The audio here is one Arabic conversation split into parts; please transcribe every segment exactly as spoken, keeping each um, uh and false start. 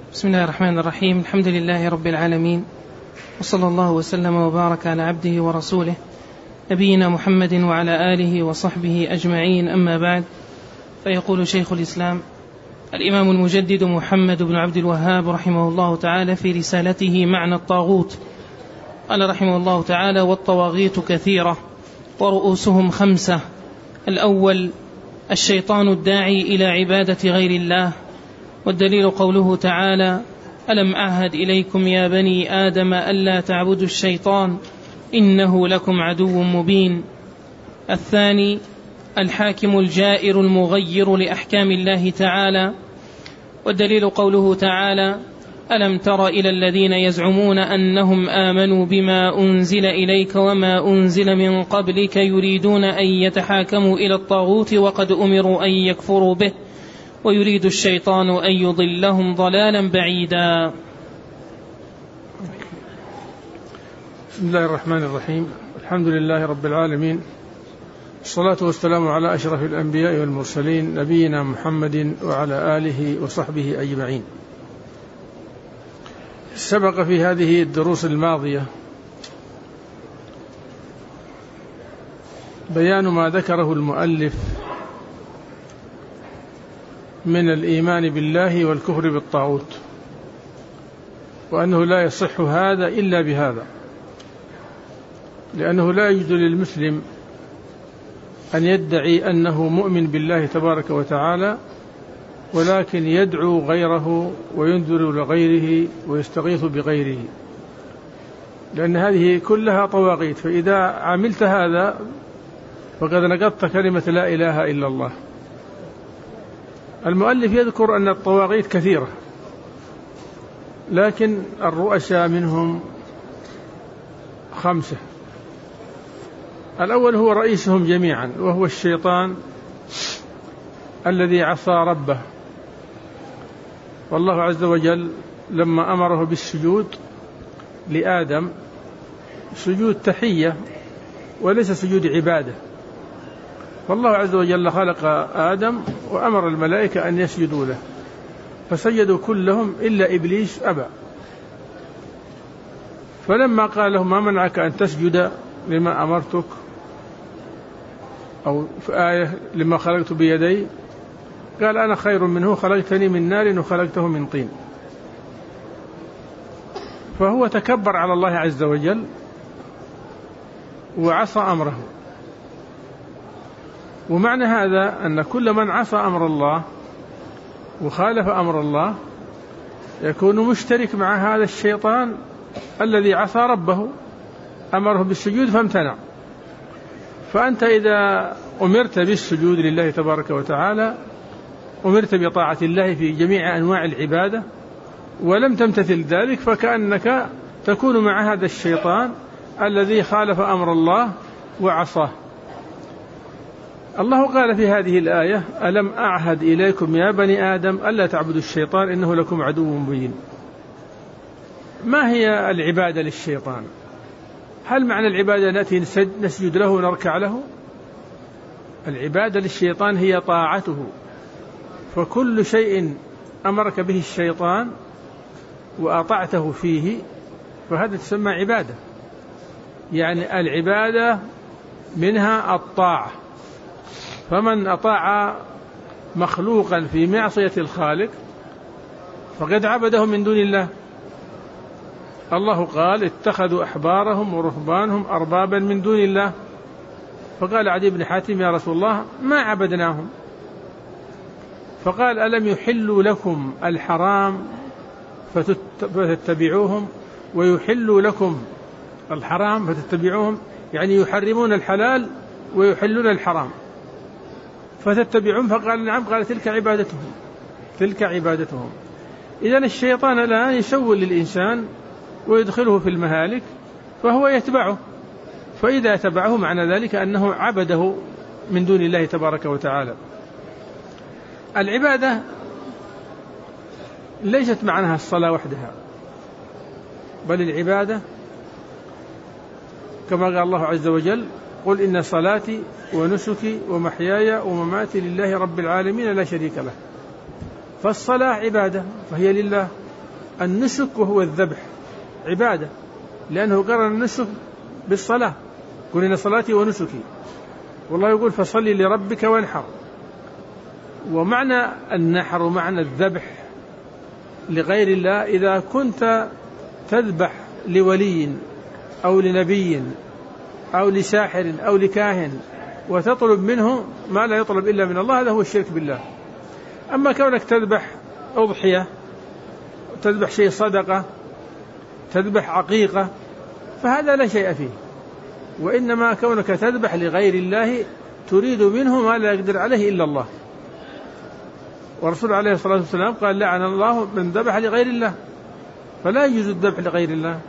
بسم الله الرحمن الرحيم. الحمد لله رب العالمين، وصلى الله وسلم وبارك على عبده ورسوله نبينا محمد وعلى آله وصحبه أجمعين، أما بعد. فيقول شيخ الإسلام الإمام المجدد محمد بن عبد الوهاب رحمه الله تعالى في رسالته معنى الطاغوت، قال رحمه الله تعالى: والطواغيت كثيرة ورؤوسهم خمسة. الأول الشيطان الداعي إلى عبادة غير الله، والدليل قوله تعالى: ألم أعهد إليكم يا بني آدم ألا تعبدوا الشيطان إنه لكم عدو مبين. الثاني الحاكم الجائر المغير لأحكام الله تعالى، والدليل قوله تعالى: ألم تر إلى الذين يزعمون أنهم آمنوا بما أنزل إليك وما أنزل من قبلك يريدون أن يتحاكموا إلى الطاغوت وقد أمروا أن يكفروا به ويريد الشيطان أن يضلهم ضلالا بعيدا. بسم الله الرحمن الرحيم. الحمد لله رب العالمين، الصلاة والسلام على أشرف الأنبياء والمرسلين نبينا محمد وعلى آله وصحبه أجمعين. سبق في هذه الدروس الماضية بيان ما ذكره المؤلف من الإيمان بالله والكفر بالطاغوت، وأنه لا يصح هذا إلا بهذا، لأنه لا يجوز للمسلم أن يدعي أنه مؤمن بالله تبارك وتعالى ولكن يدعو غيره وينذر لغيره ويستغيث بغيره، لأن هذه كلها طواغيت، فإذا عملت هذا فقد نقضت كلمة لا إله إلا الله. المؤلف يذكر أن الطواغيت كثيرة، لكن الرؤساء منهم خمسة. الأول هو رئيسهم جميعا، وهو الشيطان الذي عصى ربه، والله عز وجل لما أمره بالسجود لآدم سجود تحية وليس سجود عبادة، والله عز وجل خلق آدم وأمر الملائكة أن يسجدوا له فسجدوا كلهم إلا إبليس أبى، فلما قال له: ما منعك أن تسجد لما أمرتك، أو في آية: لما خلقت بيدي، قال: أنا خير منه، خلقتني من نار وخلقته من طين. فهو تكبر على الله عز وجل وعصى أمره. ومعنى هذا أن كل من عصى أمر الله وخالف أمر الله يكون مشترك مع هذا الشيطان الذي عصى ربه، أمره بالسجود فامتنع. فأنت إذا أمرت بالسجود لله تبارك وتعالى أمرت بطاعة الله في جميع أنواع العبادة ولم تمتثل ذلك، فكأنك تكون مع هذا الشيطان الذي خالف أمر الله وعصاه. الله قال في هذه الآية: ألم أعهد إليكم يا بني آدم ألا تعبدوا الشيطان إنه لكم عدو مبين. ما هي العبادة للشيطان؟ هل معنى العبادة نأتي نسجد له ونركع له؟ العبادة للشيطان هي طاعته، فكل شيء أمرك به الشيطان وأطعته فيه فهذا تسمى عبادة. يعني العبادة منها الطاعة، فمن أطاع مخلوقا في معصية الخالق فقد عبده من دون الله. الله قال: اتخذوا أحبارهم ورهبانهم أربابا من دون الله. فقال عدي بن حاتم: يا رسول الله ما عبدناهم. فقال: ألم يحلوا لكم الحرام فتتبعوهم ويحلوا لكم الحرام فتتبعوهم؟ يعني يحرمون الحلال ويحلون الحرام فتتبعون. فقال: نعم. قال: تلك عبادتهم تلك عبادتهم. إذن الشيطان الآن يسول للإنسان ويدخله في المهالك فهو يتبعه، فإذا تبعه معنى ذلك أنه عبده من دون الله تبارك وتعالى. العبادة ليست معناها الصلاة وحدها، بل العبادة كما قال الله عز وجل: قل إن صلاتي ونسكي ومحياي ومماتي لله رب العالمين لا شريك له. فالصلاة عبادة فهي لله، النسك وهو الذبح عبادة، لأنه قرن النسك بالصلاة، قل إن صلاتي ونسكي، والله يقول فصلي لربك وانحر. ومعنى النحر ومعنى الذبح لغير الله إذا كنت تذبح لولي أو لنبي أو لساحر أو لكاهن وتطلب منه ما لا يطلب إلا من الله، هذا هو الشرك بالله. أما كونك تذبح أضحية، تذبح شيء صدقة، تذبح عقيقة، فهذا لا شيء فيه، وإنما كونك تذبح لغير الله تريد منه ما لا يقدر عليه إلا الله. ورسول عليه الصلاة والسلام قال لعن الله من ذبح لغير الله، فلا يجوز الذبح لغير الله.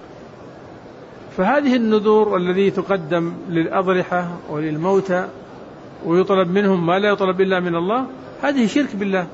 فهذه النذور الذي تقدم للأضرحة وللموتى ويطلب منهم ما لا يطلب إلا من الله، هذه شرك بالله.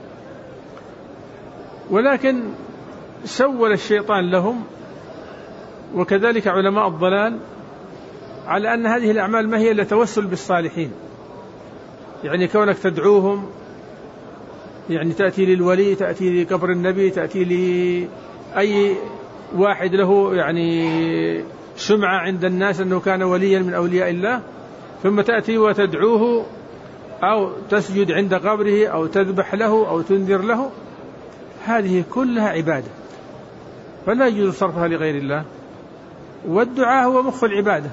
ولكن سول الشيطان لهم وكذلك علماء الضلال على أن هذه الأعمال ما هي إلا توسل بالصالحين، يعني كونك تدعوهم، يعني تأتي للولي، تأتي لقبر النبي، تأتي لأي واحد له يعني سمعة عند الناس أنه كان وليا من أولياء الله، ثم تأتي وتدعوه أو تسجد عند قبره أو تذبح له أو تنذر له، هذه كلها عبادة، فلا يجوز صرفها لغير الله. والدعاء هو مخ العبادة.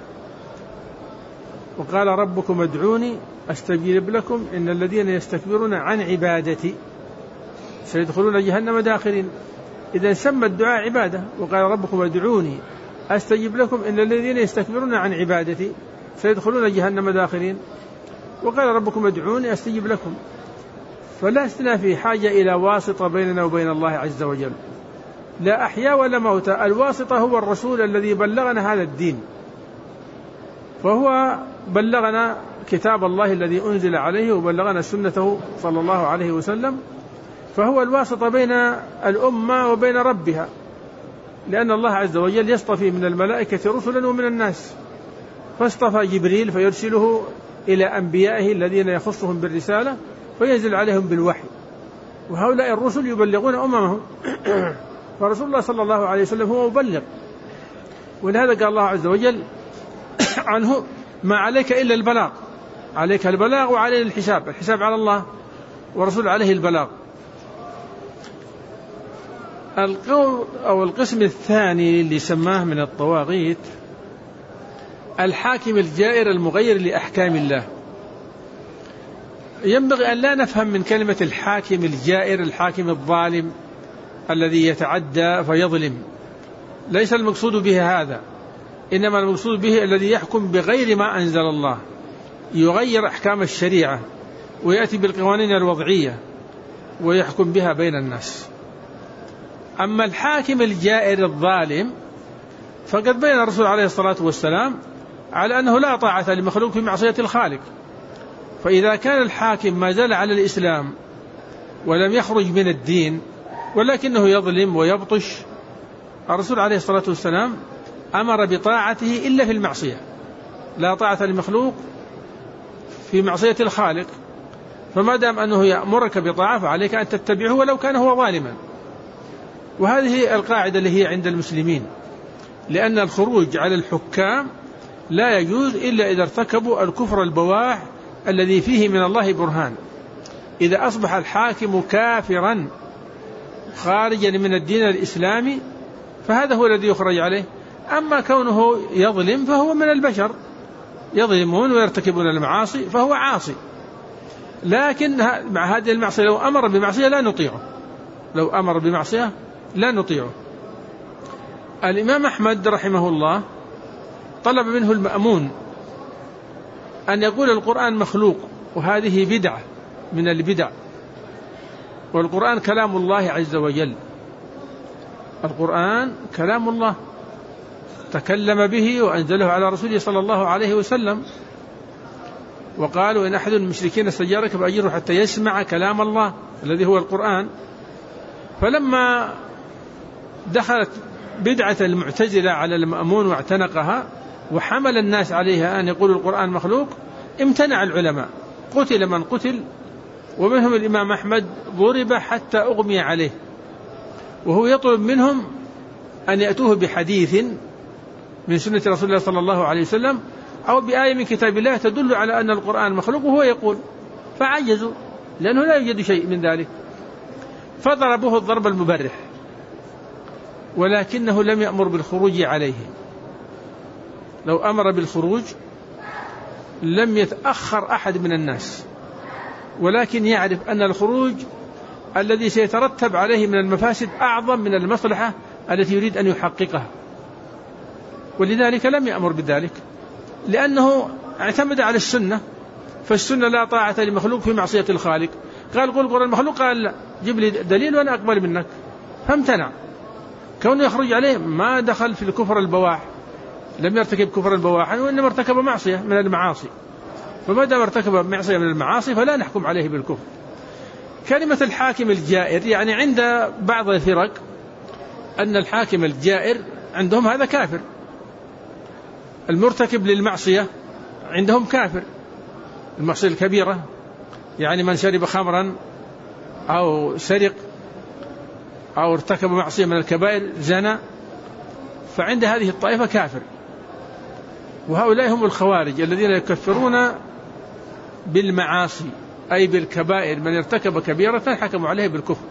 وقال ربكم ادعوني أستجيب لكم إن الذين يستكبرون عن عبادتي سيدخلون جهنم داخرين. إذا سمى الدعاء عبادة. وقال ربكم ادعوني أستجيب لكم إن الذين يستكبرون عن عبادتي سيدخلون جهنم داخرين. وقال ربكم ادعوني أستجيب لكم. فلسنا في حاجة إلى واسطة بيننا وبين الله عز وجل، لا أحياء ولا موتى. الواسطة هو الرسول الذي بلغنا هذا الدين، فهو بلغنا كتاب الله الذي أنزل عليه وبلغنا سنته صلى الله عليه وسلم، فهو الواسطة بين الأمة وبين ربها، لأن الله عز وجل يصطفي من الملائكة رسلا ومن الناس، فاصطفى جبريل فيرسله إلى أنبيائه الذين يخصهم بالرسالة فينزل عليهم بالوحي، وهؤلاء الرسل يبلغون أممهم فرسول الله صلى الله عليه وسلم هو مبلغ. ولهذا قال الله عز وجل عنه ما عليك إلا البلاغ، عليك البلاغ وعليه الحساب، الحساب على الله ورسول عليه البلاغ. القول أو القسم الثاني اللي سماه من الطواغيت الحاكم الجائر المغير لأحكام الله. ينبغي أن لا نفهم من كلمة الحاكم الجائر الحاكم الظالم الذي يتعدى فيظلم، ليس المقصود به هذا، إنما المقصود به الذي يحكم بغير ما أنزل الله، يغير أحكام الشريعة ويأتي بالقوانين الوضعية ويحكم بها بين الناس. أما الحاكم الجائر الظالم فقد بين الرسول عليه الصلاة والسلام على أنه لا طاعة لمخلوق في معصية الخالق. فإذا كان الحاكم ما زال على الإسلام ولم يخرج من الدين ولكنه يظلم ويبطش، الرسول عليه الصلاة والسلام أمر بطاعته إلا في المعصية، لا طاعة لمخلوق في معصية الخالق. فما دام أنه يأمرك بطاعة فعليك أن تتبعه ولو كان هو ظالما. وهذه القاعدة اللي هي عند المسلمين، لأن الخروج على الحكام لا يجوز إلا إذا ارتكبوا الكفر البواح الذي فيه من الله برهان. إذا أصبح الحاكم كافرا خارجا من الدين الإسلامي فهذا هو الذي يخرج عليه. أما كونه يظلم فهو من البشر، يظلمون ويرتكبون المعاصي فهو عاصي، لكن مع هذه المعصية لو أمر بمعصية لا نطيعه، لو أمر بمعصية لا نطيعه. الإمام أحمد رحمه الله طلب منه المأمون أن يقول القرآن مخلوق، وهذه بدعة من البدع، والقرآن كلام الله عز وجل، القرآن كلام الله تكلم به وأنزله على رسوله صلى الله عليه وسلم. وقالوا إن أحد المشركين استجارك فأجره حتى يسمع كلام الله الذي هو القرآن. فلما دخلت بدعة المعتزلة على المأمون واعتنقها وحمل الناس عليها أن يقولوا القرآن مخلوق، امتنع العلماء، قتل من قتل، ومنهم الإمام أحمد ضرب حتى أغمي عليه. وهو يطلب منهم أن يأتوه بحديث من سنة رسول الله صلى الله عليه وسلم أو بآية من كتاب الله تدل على أن القرآن مخلوق، وهو يقول، فعجزوا لأنه لا يوجد شيء من ذلك، فضربوه الضرب المبرح، ولكنه لم يأمر بالخروج عليه. لو أمر بالخروج لم يتأخر أحد من الناس، ولكن يعرف أن الخروج الذي سيترتب عليه من المفاسد أعظم من المصلحة التي يريد أن يحققها، ولذلك لم يأمر بذلك، لأنه اعتمد على السنة، فالسنة لا طاعة لمخلوق في معصية الخالق. قال قل قرآن المخلوق، قال لا، جيب لي دليل وأنا أقبل منك، فامتنع. كونه يخرج عليه ما دخل في الكفر البواح، لم يرتكب كفر البواح، وإنما ارتكب معصية من المعاصي، فما دام ارتكب معصية من المعاصي فلا نحكم عليه بالكفر. كلمة الحاكم الجائر، يعني عند بعض الفرق أن الحاكم الجائر عندهم هذا كافر، المرتكب للمعصية عندهم كافر، المعصية الكبيرة، يعني من شرب خمرا أو سرق أو ارتكب معصية من الكبائر، زنى، فعند هذه الطائفة كافر. وهؤلاء هم الخوارج الذين يكفرون بالمعاصي أي بالكبائر، من ارتكب كبيرة حكموا عليه بالكفر.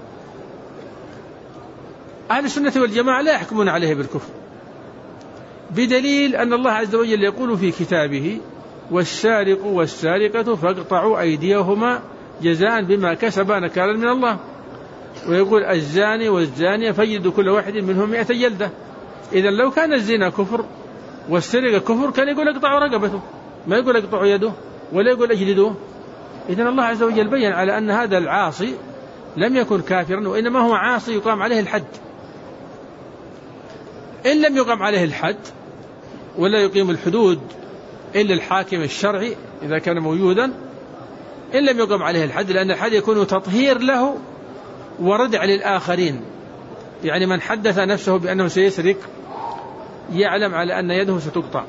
أهل السنة والجماعة لا يحكمون عليه بالكفر، بدليل أن الله عز وجل يقول في كتابه: والسارق والسارقة فاقطعوا أيديهما جزاء بما كسبا نكالا من الله، ويقول: الزاني والزانية فجلدوا كل واحد منهم مئة جلدة. إذن لو كان الزنا كفر والسرقة كفر كان يقول اقطعوا رقبته، ما يقول اقطعوا يده ولا يقول اجلدوه. إذن الله عز وجل بيّن على أن هذا العاصي لم يكن كافرا، وإنما هو عاصي يقام عليه الحد. إن لم يقام عليه الحد ولا يقيم الحدود إلا الحاكم الشرعي إذا كان موجودا، إن لم يقام عليه الحد، لأن الحد يكون تطهير له وردع للآخرين. يعني من حدث نفسه بأنه سيسرق يعلم على أن يده ستقطع،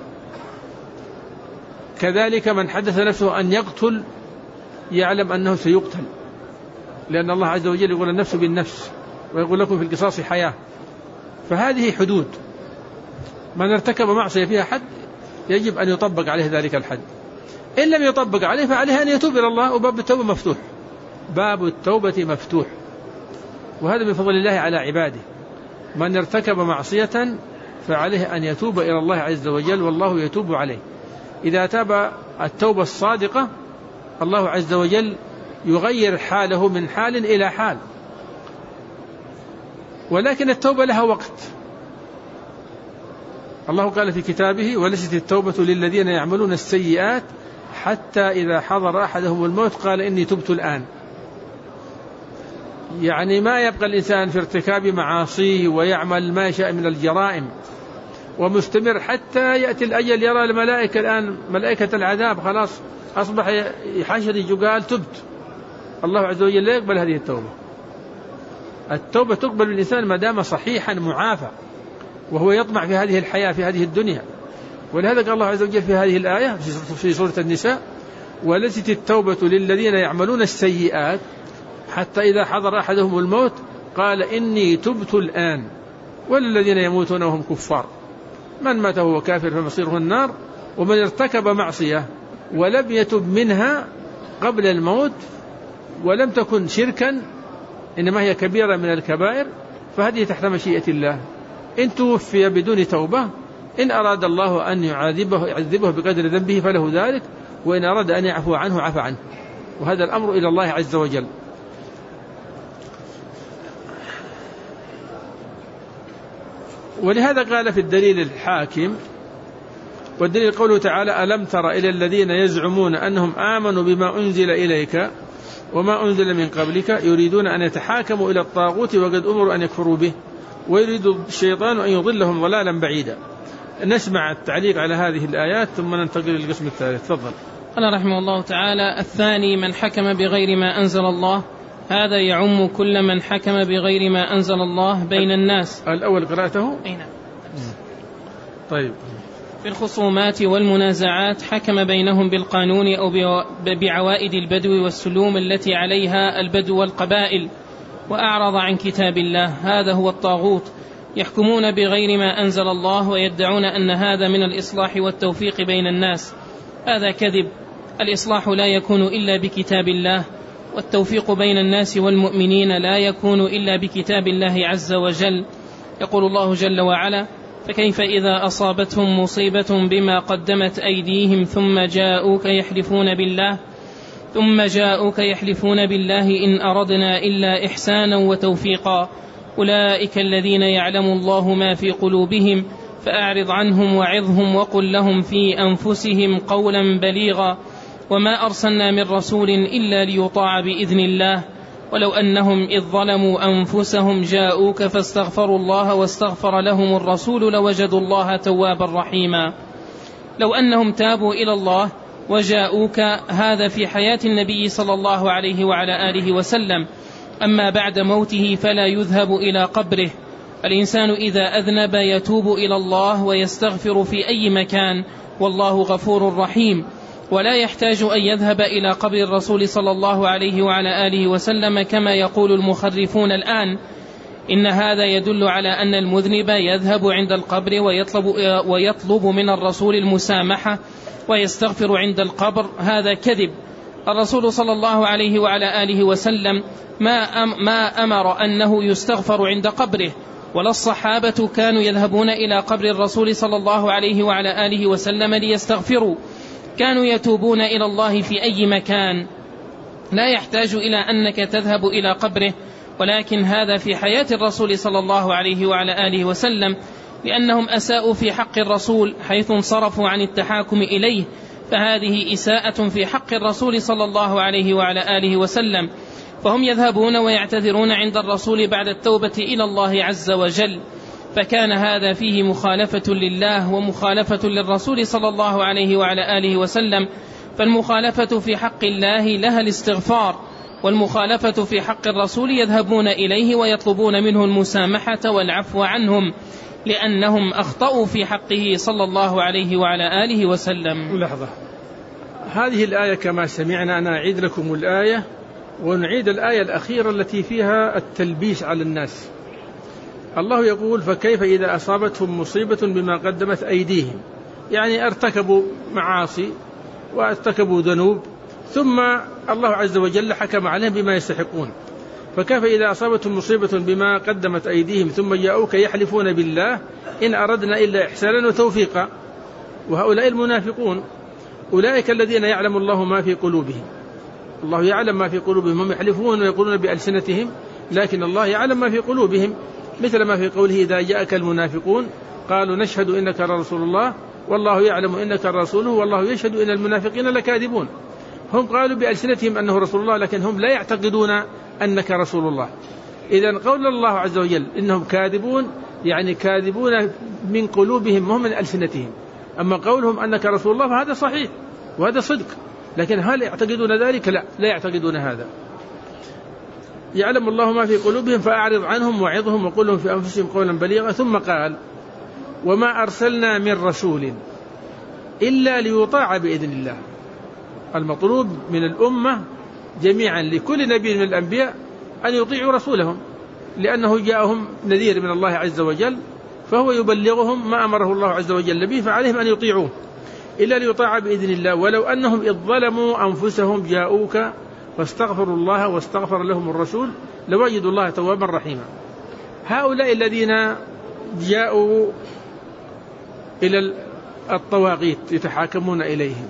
كذلك من حدث نفسه أن يقتل يعلم أنه سيقتل، لأن الله عز وجل يقول: النفس بالنفس ويقول لكم في القصاص حياة. فهذه حدود، من ارتكب معصية فيها حد يجب أن يطبق عليه ذلك الحد. إن لم يطبق عليه فعليه أن يتوب إلى الله، وباب التوبة مفتوح، باب التوبة مفتوح، وهذا من فضل الله على عباده. من ارتكب معصية فعليه أن يتوب إلى الله عز وجل، والله يتوب عليه. إذا تاب التوبة الصادقة الله عز وجل يغير حاله من حال إلى حال، ولكن التوبة لها وقت. الله قال في كتابه: وليست التوبة للذين يعملون السيئات حتى إذا حضر أحدهم الموت قال إني تبت الآن. يعني ما يبقى الإنسان في ارتكاب معاصيه ويعمل ما يشاء من الجرائم ومستمر حتى يأتي الأجل، يرى الملائكة الآن ملائكة العذاب خلاص أصبح يحشر قال تبت. الله عز وجل لا يقبل هذه التوبة. التوبة تقبل الإنسان ما دام صحيحا معافى وهو يطمع في هذه الحياة في هذه الدنيا. ولهذا قال الله عز وجل في هذه الآية في سورة النساء: وليست التوبة للذين يعملون السيئات حتى إذا حضر أحدهم الموت قال إني تبت الآن وللذين يموتون وهم كفار. من مات وهو كافر فمصيره النار، ومن ارتكب معصية ولم يتب منها قبل الموت ولم تكن شركا إنما هي كبيرة من الكبائر فهذه تحت مشيئة الله. إن توفي بدون توبة، إن أراد الله أن يعذبه يعذبه بقدر ذنبه فله ذلك، وإن أراد أن يعفو عنه عفى عنه، وهذا الأمر إلى الله عز وجل. ولهذا قال في الدليل الحاكم، والدليل قوله تعالى: ألم تر إلى الذين يزعمون أنهم آمنوا بما أنزل إليك وما أنزل من قبلك يريدون أن يتحاكموا إلى الطاغوت وقد أمروا أن يكفروا به ويريد الشيطان أن يضلهم ضلالا بعيدا. نسمع التعليق على هذه الآيات ثم ننتقل للقسم الثالث. تفضل. قال رحمه الله تعالى: الثاني من حكم بغير ما أنزل الله، هذا يعم كل من حكم بغير ما أنزل الله بين الناس. الأول قرأته؟ أي نعم. طيب. في الخصومات والمنازعات حكم بينهم بالقانون أو بعوائد البدو والسلوم التي عليها البدو والقبائل، وأعرض عن كتاب الله، هذا هو الطاغوت. يحكمون بغير ما أنزل الله ويدعون أن هذا من الإصلاح والتوفيق بين الناس، هذا كذب. الإصلاح لا يكون إلا بكتاب الله، والتوفيق بين الناس والمؤمنين لا يكون إلا بكتاب الله عز وجل. يقول الله جل وعلا: فكيف إذا أصابتهم مصيبة بما قدمت أيديهم ثم جاءوك يحلفون بالله ثم جاءوك يحلفون بالله إن أردنا إلا إحسانا وتوفيقا أولئك الذين يعلم الله ما في قلوبهم فأعرض عنهم وعظهم وقل لهم في أنفسهم قولا بليغا وما أرسلنا من رسول إلا ليطاع بإذن الله ولو أنهم إذ ظلموا أنفسهم جاءوك فاستغفروا الله واستغفر لهم الرسول لوجدوا الله توابا رحيما. لو أنهم تابوا إلى الله وجاءوك، هذا في حياة النبي صلى الله عليه وعلى آله وسلم. أما بعد موته فلا يذهب إلى قبره. الإنسان إذا أذنب يتوب إلى الله ويستغفر في أي مكان، والله غفور رحيم، ولا يحتاج أن يذهب إلى قبر الرسول صلى الله عليه وعلى آله وسلم كما يقول المخرفون الآن. إن هذا يدل على أن المذنب يذهب عند القبر ويطلب, ويطلب من الرسول المسامحة ويستغفر عند القبر، هذا كذب. الرسول صلى الله عليه وعلى آله وسلم ما, أم ما أمر أنه يستغفر عند قبره، ولا الصحابة كانوا يذهبون إلى قبر الرسول صلى الله عليه وعلى آله وسلم ليستغفروا، كانوا يتوبون إلى الله في أي مكان، لا يحتاج إلى أنك تذهب إلى قبره. ولكن هذا في حياة الرسول صلى الله عليه وعلى آله وسلم، لأنهم أساءوا في حق الرسول حيث انصرفوا عن التحاكم إليه، فهذه إساءة في حق الرسول صلى الله عليه وعلى آله وسلم، فهم يذهبون ويعتذرون عند الرسول بعد التوبة إلى الله عز وجل، فكان هذا فيه مخالفة لله ومخالفة للرسول صلى الله عليه وعلى آله وسلم. فالمخالفة في حق الله لها الاستغفار، والمخالفة في حق الرسول يذهبون إليه ويطلبون منه المسامحة والعفو عنهم، لأنهم أخطأوا في حقه صلى الله عليه وعلى آله وسلم. لحظة، هذه الآية كما سمعنا، أنا أعيد لكم الآية ونعيد الآية الأخيرة التي فيها التلبيس على الناس. الله يقول: فكيف إذا أصابتهم مصيبة بما قدمت أيديهم، يعني ارتكبوا معاصي وارتكبوا ذنوب ثم الله عز وجل حكم عليهم بما يستحقون. فكيف إذا أصابتهم مصيبة بما قدمت أيديهم ثم جاءوك يحلفون بالله إن أردنا إلا إحسانا وتوفيقا. وهؤلاء المنافقون أولئك الذين يعلم الله ما في قلوبهم، الله يعلم ما في قلوبهم، هم يحلفون ويقولون بألسنتهم لكن الله يعلم ما في قلوبهم، مثل ما في قوله: إذا جاءك المنافقون قالوا نشهد إنك رسول الله والله يعلم إنك رسوله والله يشهد إن المنافقين لكاذبون. هم قالوا بألسنتهم أنه رسول الله لكن هم لا يعتقدون أنك رسول الله. إذن قول الله عز وجل إنهم كاذبون يعني كاذبون من قلوبهم وهم من ألسنتهم، أما قولهم أنك رسول الله فهذا صحيح وهذا صدق، لكن هل يعتقدون ذلك؟ لا، لا يعتقدون هذا. يعلم الله ما في قلوبهم فأعرض عنهم وعظهم وقل لهم في أنفسهم قولا بليغا. ثم قال: وما أرسلنا من رسول إلا ليطاع بإذن الله. المطلوب من الأمة جميعا لكل نبي من الأنبياء أن يطيعوا رسولهم، لأنه جاءهم نذير من الله عز وجل، فهو يبلغهم ما أمره الله عز وجل به، فعليهم أن يطيعوه. إلا ليطاع بإذن الله ولو أنهم إذ ظلموا أنفسهم جاءوك فاستغفروا الله واستغفر لهم الرسول لوجدوا الله توابا رحيما. هؤلاء الذين جاءوا إلى الطواغيت يتحاكمون إليهم،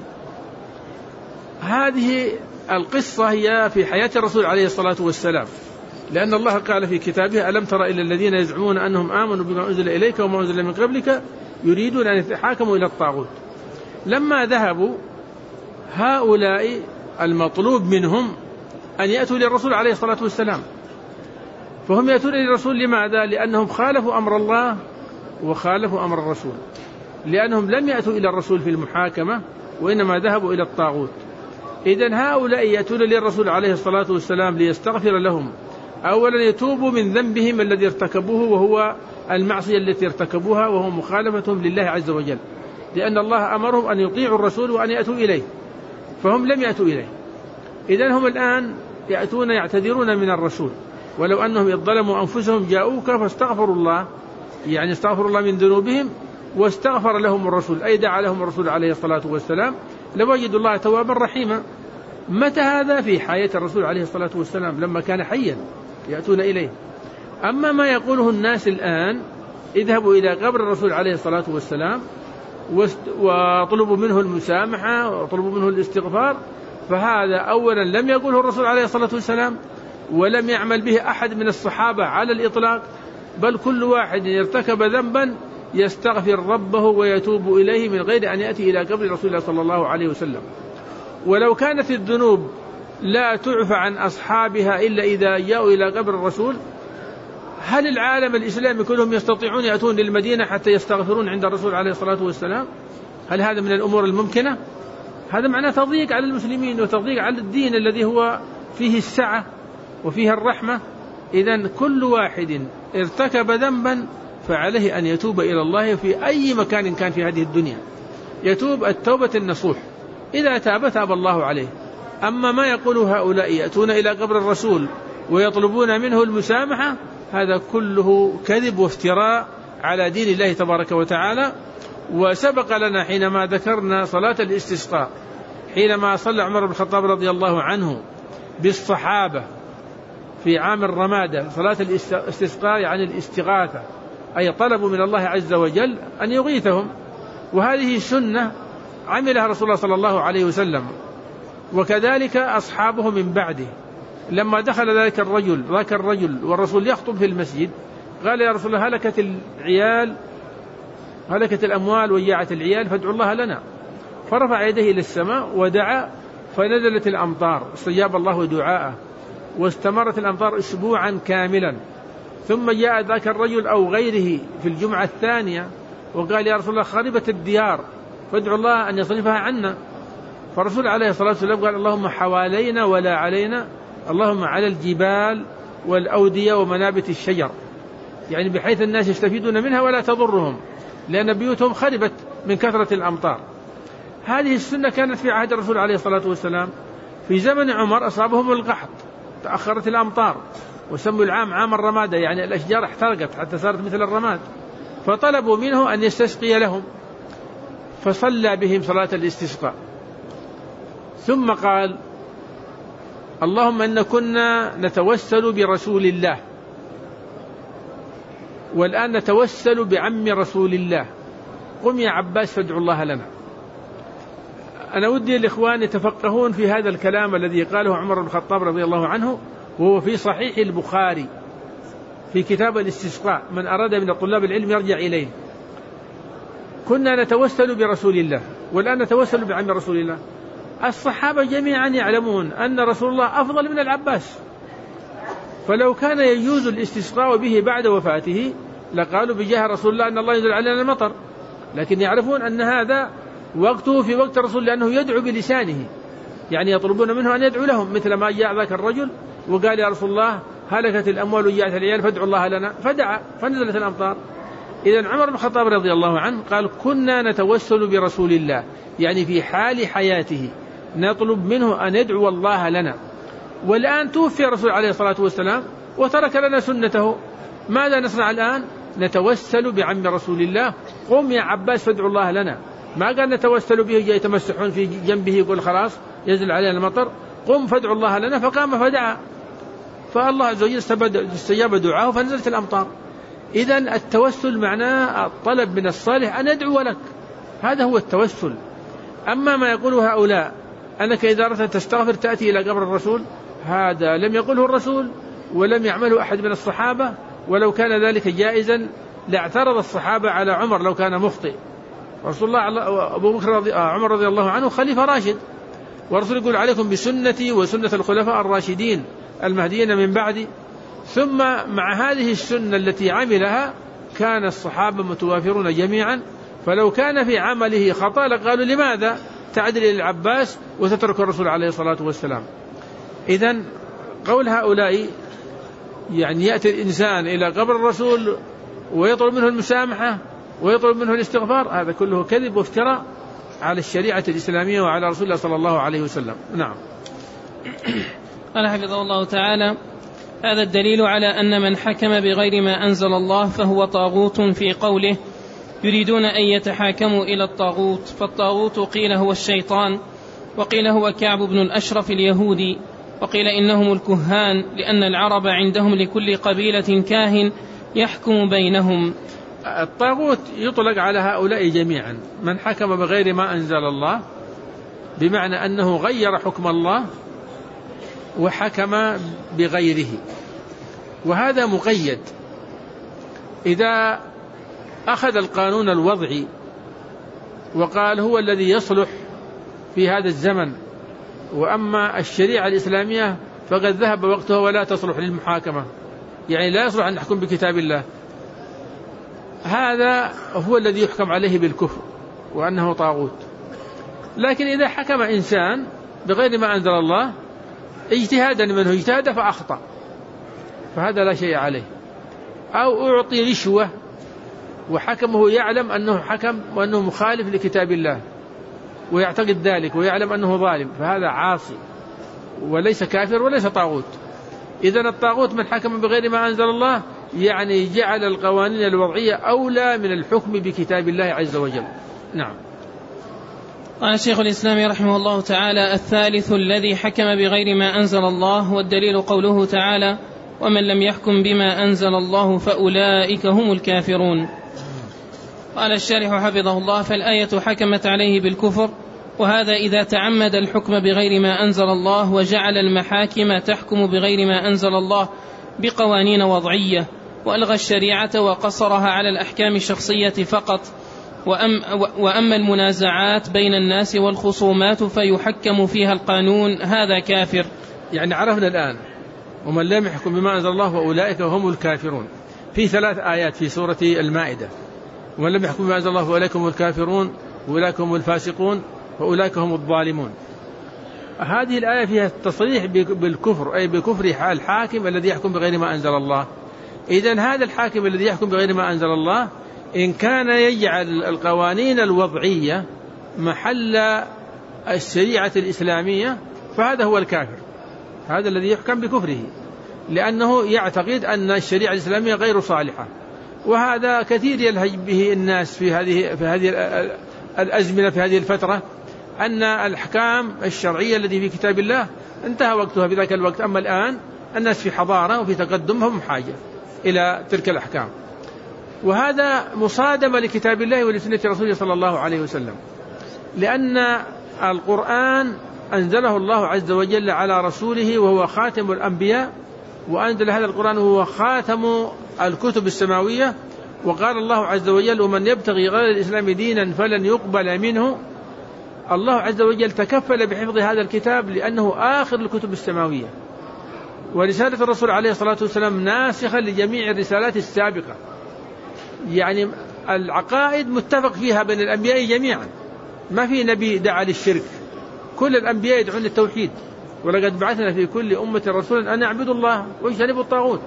هذه القصة هي في حياة الرسول عليه الصلاة والسلام، لأن الله قال في كتابه: ألم تر إلى الذين يزعمون أنهم آمنوا بما أنزل إليك وما أنزل من قبلك يريدون أن يتحاكموا إلى الطاغوت. لما ذهبوا هؤلاء المطلوب منهم أن يأتوا للرسول عليه الصلاة والسلام، فهم يأتون للرسول لماذا؟ لأنهم خالفوا أمر الله وخالفوا أمر الرسول، لأنهم لم يأتوا إلى الرسول في المحاكمة وإنما ذهبوا إلى الطاغوت. إذن هؤلاء يأتون للرسول عليه الصلاة والسلام ليستغفر لهم، أولا يتوبوا من ذنبهم الذي ارتكبوه وهو المعصية التي ارتكبوها وهو مخالفتهم لله عز وجل، لأن الله أمرهم أن يطيعوا الرسول وأن يأتوا إليه، فهم لم يأتوا إليه. إذن هم الآن يأتون يعتذرون من الرسول، ولو أنهم إذ ظلموا أنفسهم جاءوك فاستغفروا الله، يعني استغفروا الله من ذنوبهم واستغفر لهم الرسول، أي دعا لهم الرسول عليه الصلاة والسلام، لوجدوا الله توابا رحيما. متى هذا؟ في حياة الرسول عليه الصلاة والسلام لما كان حيا يأتون إليه. أما ما يقوله الناس الآن اذهبوا إلى قبر الرسول عليه الصلاة والسلام وطلبوا منه المسامحة وطلبوا منه الاستغفار، فهذا أولا لم يقوله الرسول عليه الصلاة والسلام ولم يعمل به أحد من الصحابة على الإطلاق، بل كل واحد ارتكب ذنبا يستغفر ربه ويتوب إليه من غير أن يأتي إلى قبر رسول الله صلى الله عليه وسلم. ولو كانت الذنوب لا تعفى عن أصحابها إلا إذا جاءوا إلى قبر الرسول، هل العالم الإسلامي كلهم يستطيعون يأتون للمدينة حتى يستغفرون عند الرسول عليه الصلاة والسلام؟ هل هذا من الأمور الممكنة؟ هذا معناه تضييق على المسلمين وتضييق على الدين الذي هو فيه السعة وفيه الرحمة. إذن كل واحد ارتكب ذنبا فعليه أن يتوب إلى الله في أي مكان كان في هذه الدنيا، يتوب التوبة النصوح، إذا تاب تاب الله عليه. أما ما يقوله هؤلاء يأتون إلى قبر الرسول ويطلبون منه المسامحة، هذا كله كذب وافتراء على دين الله تبارك وتعالى. وسبق لنا حينما ذكرنا صلاة الاستسقاء، حينما صلى عمر بن الخطاب رضي الله عنه بالصحابة في عام الرمادة صلاة الاستسقاء، يعني الاستغاثة، أي طلبوا من الله عز وجل أن يغيثهم، وهذه سنة عملها رسول الله صلى الله عليه وسلم وكذلك أصحابه من بعده. لما دخل ذلك الرجل ذاك الرجل والرسول يخطب في المسجد، قال يا رسول الله هلكت العيال هلكت الأموال وجاعت العيال فادعوا الله لنا. فرفع يديه إلى السماء ودعا فنزلت الأمطار، استجاب الله دعاءه واستمرت الأمطار أسبوعا كاملا. ثم جاء ذاك الرجل أو غيره في الجمعة الثانية وقال يا رسول الله خربت الديار فادعوا الله أن يصرفها عنا. فالرسول عليه الصلاة والسلام قال اللهم حوالينا ولا علينا، اللهم على الجبال والأودية ومنابت الشجر، يعني بحيث الناس يستفيدون منها ولا تضرهم، لأن بيوتهم خربت من كثرة الأمطار. هذه السنة كانت في عهد الرسول عليه الصلاة والسلام. في زمن عمر أصابهم القحط، تأخرت الأمطار وسموا العام عام الرمادة، يعني الأشجار احترقت حتى صارت مثل الرماد، فطلبوا منه أن يستسقي لهم، فصلى بهم صلاة الاستسقاء. ثم قال اللهم إن كنا نتوسل برسول الله والآن نتوسل بعم رسول الله، قم يا عباس فادعوا الله لنا. أنا ودي الإخوان يتفقهون في هذا الكلام الذي قاله عمر بن الخطاب رضي الله عنه، وهو في صحيح البخاري في كتاب الاستسقاء، من أراد من الطلاب العلم يرجع إليه. كنا نتوسل برسول الله والآن نتوسل بعم رسول الله. الصحابة جميعا يعلمون أن رسول الله أفضل من العباس، فلو كان يجوز الاستسقاء به بعد وفاته لقالوا بجاه رسول الله أن الله ينزل علينا المطر، لكن يعرفون أن هذا وقته في وقت الرسول، لأنه يدعو بلسانه، يعني يطلبون منه أن يدعو لهم، مثل ما جاء ذاك الرجل وقال يا رسول الله هلكت الأموال وجاءت العيال فادعوا الله لنا، فدعا فنزلت الأمطار. إذن عمر بن الخطاب رضي الله عنه قال كنا نتوسل برسول الله، يعني في حال حياته نطلب منه أن يدعو الله لنا. والآن توفي الرسول عليه الصلاة والسلام وترك لنا سنته، ماذا نصنع الآن؟ نتوسل بعم رسول الله، قم يا عباس فادعوا الله لنا. ما قال نتوسل به جاي يتمسحون في جنبه يقول خلاص ينزل علينا المطر، قم فادعوا الله لنا، فقام فدعا، فالله عز وجل استجاب دعاه فنزلت الأمطار. إذن التوسل معناه الطلب من الصالح أن يدعو لك، هذا هو التوسل. أما ما يقوله هؤلاء أنك إذا أردت تستغفر تأتي إلى قبر الرسول، هذا لم يقله الرسول ولم يعمله أحد من الصحابة، ولو كان ذلك جائزا لاعترض الصحابة على عمر لو كان مخطئ. رسول الله أبو بكر رضي عمر رضي الله عنه خليفة راشد، والرسول يقول عليكم بسنتي وسنة الخلفاء الراشدين المهديين من بعدي. ثم مع هذه السنة التي عملها كان الصحابة متوافرون جميعا، فلو كان في عمله خطأ لقالوا لماذا تعدل إلى العباس وتترك الرسول عليه الصلاة والسلام. إذن قول هؤلاء يعني يأتي الإنسان إلى قبر الرسول ويطلب منه المسامحة ويطلب منه الاستغفار، هذا كله كذب وافتراء على الشريعة الإسلامية وعلى رسول الله صلى الله عليه وسلم. نعم. قال حفظه الله تعالى هذا الدليل على أن من حكم بغير ما أنزل الله فهو طاغوت في قوله يريدون أن يتحاكموا إلى الطاغوت. فالطاغوت قيل هو الشيطان، وقيل هو كعب بن الأشرف اليهودي، وقيل إنهم الكهان، لأن العرب عندهم لكل قبيلة كاهن يحكم بينهم. الطاغوت يطلق على هؤلاء جميعا، من حكم بغير ما أنزل الله، بمعنى أنه غير حكم الله وحكم بغيره، وهذا مقيد. إذا أخذ القانون الوضعي وقال هو الذي يصلح في هذا الزمن، وأما الشريعة الإسلامية فقد ذهب وقتها ولا تصلح للمحاكمة، يعني لا يصلح أن نحكم بكتاب الله، هذا هو الذي يحكم عليه بالكفر وأنه طاغوت. لكن إذا حكم إنسان بغير ما أنزل الله اجتهادا منه، اجتهاد فأخطأ، فهذا لا شيء عليه. أو أعطي رشوة وحكمه يعلم أنه حكم وأنه مخالف لكتاب الله ويعتقد ذلك ويعلم أنه ظالم، فهذا عاصي وليس كافر وليس طاغوت. إذن الطاغوت من حكم بغير ما أنزل الله، يعني جعل القوانين الوضعية أولى من الحكم بكتاب الله عز وجل. نعم. قال شيخ الإسلام رحمه الله تعالى: الثالث الذي حكم بغير ما أنزل الله، والدليل قوله تعالى: ومن لم يحكم بما أنزل الله فأولئك هم الكافرون. قال الشارح حفظه الله: فالآية حكمت عليه بالكفر، وهذا إذا تعمد الحكم بغير ما أنزل الله وجعل المحاكم تحكم بغير ما أنزل الله بقوانين وضعية، وألغى الشريعة وقصرها على الأحكام الشخصية فقط. وأم وأما المنازعات بين الناس والخصومات فيحكم فيها القانون، هذا كافر. يعني عرفنا الآن ومن لم يحكم بما أنزل الله فأولئك هم الكافرون، في ثلاث آيات في سورة المائدة: ومن لم يحكم بما أنزل الله فأولئك هم الكافرون، وأولئك هم الفاسقون، وأولئك هم الظالمون. هذه الآية فيها التصريح بالكفر، أي بكفر الحاكم الذي يحكم بغير ما أنزل الله. إذن هذا الحاكم الذي يحكم بغير ما أنزل الله إن كان يجعل القوانين الوضعية محل الشريعة الإسلامية فهذا هو الكافر، هذا الذي يحكم بكفره، لأنه يعتقد أن الشريعة الإسلامية غير صالحة. وهذا كثير يلهج به الناس في هذه في هذه الأزمنة، في هذه الفترة، أن الأحكام الشرعية التي في كتاب الله انتهى وقتها بذاك الوقت، أما الآن الناس في حضارة وفي تقدم، هم حاجة إلى تلك الأحكام. وهذا مصادمة لكتاب الله ولسنة رسوله صلى الله عليه وسلم، لأن القرآن أنزله الله عز وجل على رسوله وهو خاتم الأنبياء، وأنزل هذا القرآن وهو خاتم الكتب السماوية. وقال الله عز وجل: ومن يبتغي غير الإسلام دينا فلن يقبل منه. الله عز وجل تكفل بحفظ هذا الكتاب لأنه آخر الكتب السماوية، ورسالة الرسول عليه الصلاة والسلام ناسخة لجميع الرسالات السابقة، يعني العقائد متفق فيها بين الأنبياء جميعا، ما في نبي دعا للشرك، كل الأنبياء يدعون للتوحيد. ولقد بعثنا في كل أمة رسولا أن اعبدوا الله واجتنبوا الطاغوت.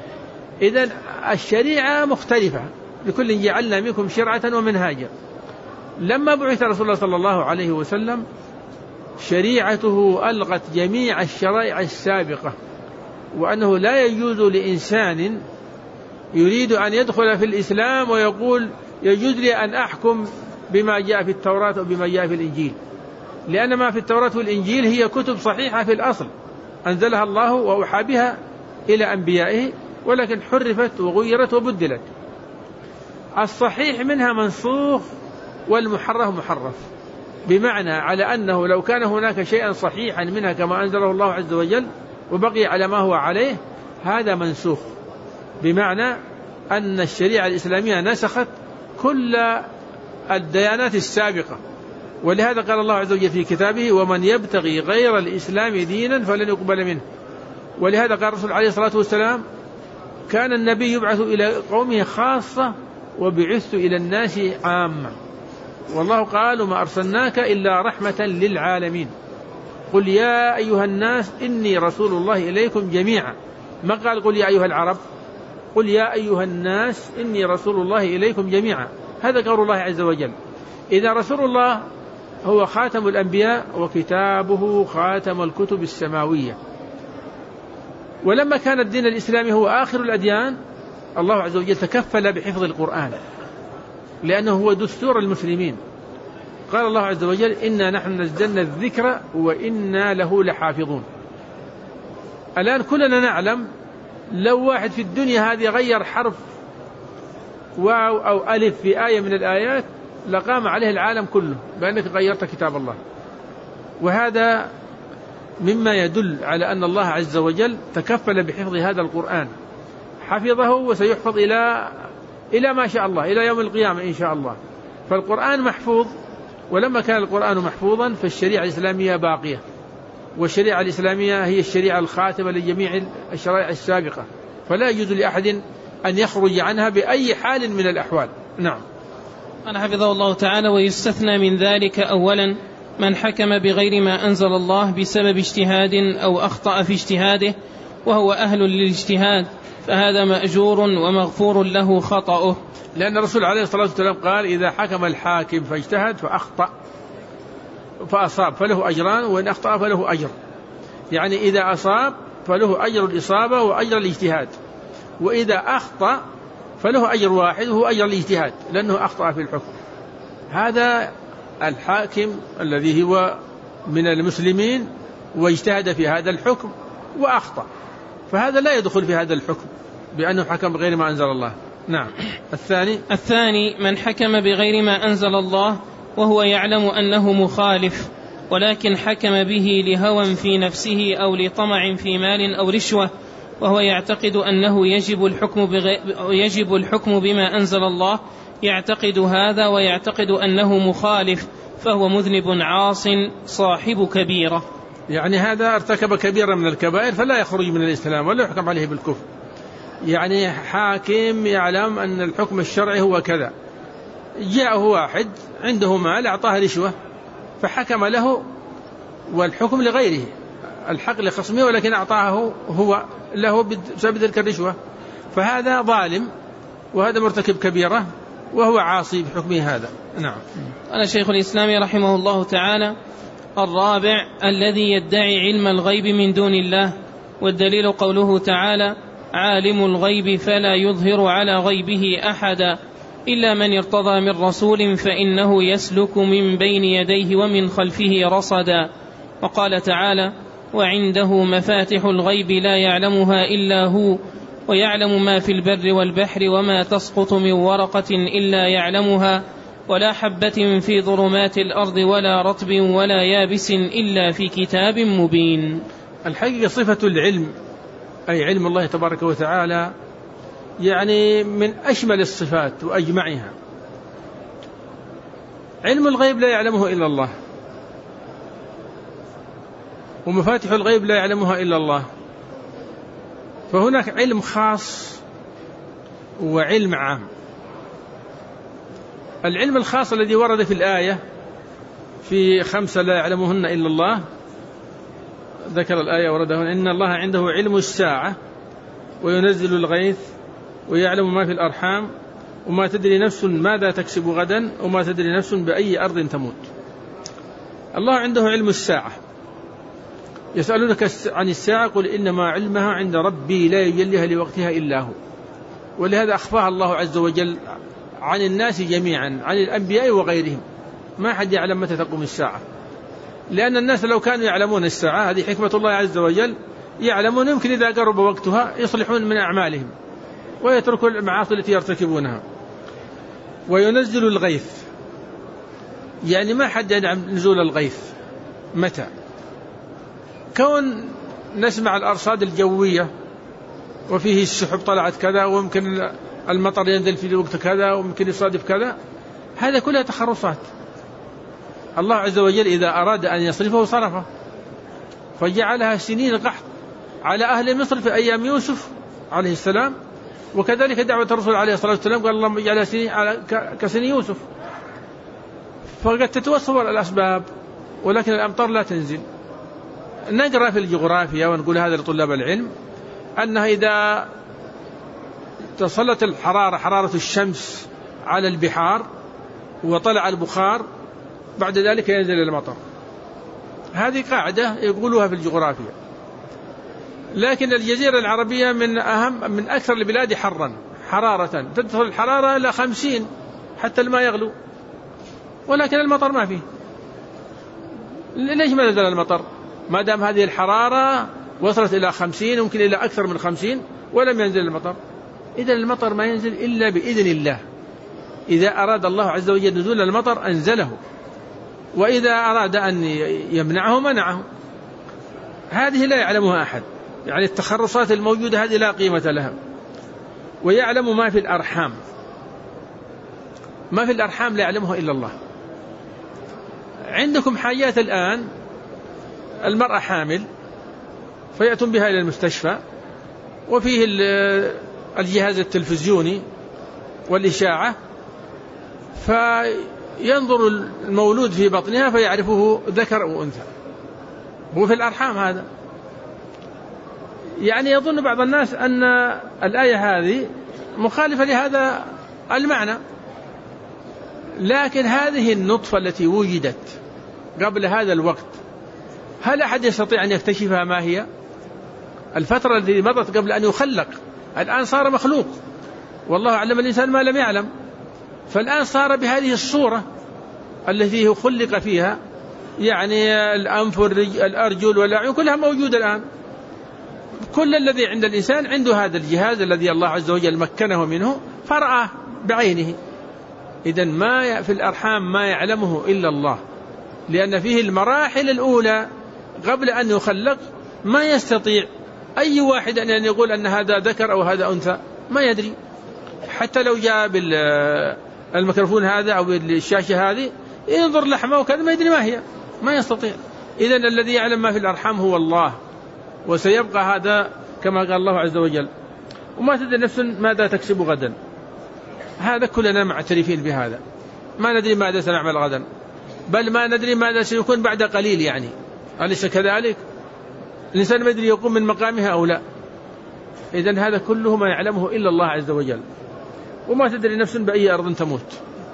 إذن الشريعة مختلفة، لكل جعلنا منكم شرعة ومنهاجا. لما بعث رسول الله صلى الله عليه وسلم شريعته ألغت جميع الشرائع السابقة، وأنه لا يجوز لإنسان يريد أن يدخل في الإسلام ويقول يجوز لي أن أحكم بما جاء في التوراة وبما جاء في الإنجيل، لأن ما في التوراة والإنجيل هي كتب صحيحة في الأصل أنزلها الله وأوحى بها إلى أنبيائه، ولكن حرفت وغيرت وبدلت. الصحيح منها منسوخ والمحرف محرف، بمعنى على أنه لو كان هناك شيئا صحيحا منها كما أنزله الله عز وجل وبقي على ما هو عليه، هذا منسوخ، بمعنى أن الشريعة الإسلامية نسخت كل الديانات السابقة. ولهذا قال الله عز وجل في كتابه: ومن يبتغي غير الإسلام دينا فلن يقبل منه. ولهذا قال الرسول عليه الصلاة والسلام: كان النبي يبعث إلى قومه خاصة وبعثت إلى الناس عامة. والله قال: وما أرسلناك إلا رحمة للعالمين. قل يا أيها الناس إني رسول الله إليكم جميعا، ما قال قل يا أيها العرب، قل يا أيها الناس إني رسول الله إليكم جميعا، هذا قول الله عز وجل. إذا رسول الله هو خاتم الأنبياء وكتابه خاتم الكتب السماوية، ولما كان الدين الإسلامي هو آخر الأديان الله عز وجل تكفل بحفظ القرآن لأنه هو دستور المسلمين. قال الله عز وجل إنا نحن نزلنا الذكر وإنا له لحافظون. الآن كلنا نعلم لو واحد في الدنيا هذه غير حرف واو أو ألف في آية من الآيات لقام عليه العالم كله بأنك غيرت كتاب الله. وهذا مما يدل على أن الله عز وجل تكفل بحفظ هذا القرآن، حفظه وسيحفظ إلى إلى ما شاء الله، إلى يوم القيامة إن شاء الله. فالقرآن محفوظ، ولما كان القرآن محفوظا فالشريعة الإسلامية باقية، والشريعة الإسلامية هي الشريعة الخاتمة لجميع الشرائع السابقة، فلا يجوز لأحد أن يخرج عنها بأي حال من الأحوال. نعم. أنا حفظه الله تعالى. ويستثنى من ذلك أولا من حكم بغير ما أنزل الله بسبب اجتهاد أو أخطأ في اجتهاده وهو أهل للاجتهاد، فهذا مأجور ومغفور له خطأه، لأن الرسول عليه الصلاة والسلام قال إذا حكم الحاكم فاجتهد فأخطأ فأصاب فله أجران، وإن أخطأ فله أجر. يعني إذا أصاب فله أجر الإصابة وأجر الاجتهاد، وإذا أخطأ فله أجر واحد وهو أجر الاجتهاد لأنه أخطأ في الحكم. هذا الحاكم الذي هو من المسلمين واجتهد في هذا الحكم وأخطأ، فهذا لا يدخل في هذا الحكم بأنه حكم بغير ما أنزل الله. نعم. الثاني الثاني من حكم بغير ما أنزل الله وهو يعلم أنه مخالف، ولكن حكم به لهوى في نفسه أو لطمع في مال أو رشوة، وهو يعتقد أنه يجب الحكم, بغي... يجب الحكم بما أنزل الله، يعتقد هذا ويعتقد أنه مخالف، فهو مذنب عاص صاحب كبيرة. يعني هذا ارتكب كبيرة من الكبائر فلا يخرج من الإسلام ولا يحكم عليه بالكفر. يعني حاكم يعلم أن الحكم الشرعي هو كذا، جاءه واحد عنده مال أعطاه رشوة فحكم له، والحكم لغيره، الحق لخصمه ولكن أعطاه هو له بسبب تلك الرشوة، فهذا ظالم وهذا مرتكب كبيرة وهو عاصي بحكمه هذا. نعم. قال شيخ الإسلام رحمه الله تعالى: الرابع الذي يدعي علم الغيب من دون الله، والدليل قوله تعالى: عالم الغيب فلا يظهر على غيبه أحدا إلا من ارتضى من رسول فإنه يسلك من بين يديه ومن خلفه رصدا. وقال تعالى: وعنده مفاتح الغيب لا يعلمها إلا هو ويعلم ما في البر والبحر وما تسقط من ورقة إلا يعلمها ولا حبة في ظلمات الأرض ولا رطب ولا يابس إلا في كتاب مبين. الحقيقة صفة العلم أي علم الله تبارك وتعالى يعني من أشمل الصفات وأجمعها. علم الغيب لا يعلمه إلا الله، ومفاتح الغيب لا يعلمها إلا الله، فهناك علم خاص وعلم عام. العلم الخاص الذي ورد في الآية في خمسة لا يعلمهن إلا الله، ذكر الآية وردهن: إن الله عنده علم الساعة وينزل الغيث ويعلم ما في الأرحام وما تدري نفس ماذا تكسب غدا وما تدري نفس بأي أرض تموت. الله عنده علم الساعة. يسألونك عن الساعة قل إنما علمها عند ربي لا يجليها لوقتها إلا هو، ولهذا أخفاها الله عز وجل عن الناس جميعا، عن الأنبياء وغيرهم، ما حد يعلم متى تقوم الساعة، لأن الناس لو كانوا يعلمون الساعة، هذه حكمة الله عز وجل، يعلمون يمكن إذا قرب وقتها يصلحون من أعمالهم ويتركوا المعاصي التي يرتكبونها. وينزل الغيث، يعني ما حد يعلم نزول الغيث متى. كون نسمع الأرصاد الجوية وفيه السحب طلعت كذا وممكن المطر ينزل في وقت كذا وممكن يصادف كذا، هذا كلها تخرصات. الله عز وجل إذا أراد أن يصرفه صرفه، فجعلها سنين قحط على أهل مصر في أيام يوسف عليه السلام، وكذلك دعوة الرسول عليه الصلاة والسلام قال اللهم اجعلها سنين كسنين يوسف. فقد تتوصل الأسباب ولكن الأمطار لا تنزل. نقرأ في الجغرافيا ونقول هذا لطلاب العلم أنها إذا تصلت الحرارة حرارة الشمس على البحار وطلع البخار بعد ذلك ينزل المطر. هذه قاعدة يقولوها في الجغرافيا. لكن الجزيرة العربية من أهم من أكثر البلاد حرا حرارة، تدخل الحرارة إلى خمسين حتى الماء يغلو، ولكن المطر ما فيه. ليش ما نزل المطر ما دام هذه الحرارة وصلت إلى خمسين، ممكن إلى أكثر من خمسين، ولم ينزل المطر؟ إذن المطر ما ينزل إلا بإذن الله. إذا أراد الله عز وجل نزول المطر أنزله، وإذا أراد أن يمنعه منعه. هذه لا يعلمها أحد، يعني التخرصات الموجودة هذه لا قيمة لها. ويعلم ما في الأرحام، ما في الأرحام لا يعلمه إلا الله. عندكم حاجات الآن، المرأة حامل فيأتون بها إلى المستشفى، وفيه الجهاز التلفزيوني والإشاعة، فينظر المولود في بطنها فيعرفه ذكر أو أنثى. هو في الأرحام هذا. يعني يظن بعض الناس أن الآية هذه مخالفة لهذا المعنى، لكن هذه النطفة التي وجدت قبل هذا الوقت هل أحد يستطيع أن يكتشفها ما هي؟ الفترة التي مضت قبل أن يخلق، الآن صار مخلوق، والله علم الإنسان ما لم يعلم، فالآن صار بهذه الصورة التي خلق فيها، يعني الأنف والأرجل والأعين كلها موجودة الآن. كل الذي عند الإنسان عنده هذا الجهاز الذي الله عز وجل مكنه منه فرأى بعينه. إذن ما في الأرحام ما يعلمه إلا الله، لأن فيه المراحل الأولى قبل أن يخلق ما يستطيع أي واحد أن يقول أن هذا ذكر أو هذا أنثى، ما يدري. حتى لو جاء بالميكروفون هذا أو بالشاشة هذه ينظر لحمه وكذا ما يدري ما هي، ما يستطيع. إذن الذي يعلم ما في الأرحام هو الله، وسيبقى هذا كما قال الله عز وجل: وما تدري نفس ماذا تكسب غدا. هذا كلنا معترفين بهذا، ما ندري ماذا سنعمل غدا، بل ما ندري ماذا سيكون بعد قليل. يعني أليس كذلك؟ الإنسان ما يدري يقوم من مقامها أو لا. إذن هذا كله ما يعلمه إلا الله عز وجل. وما تدري نفس بأي أرض تموت،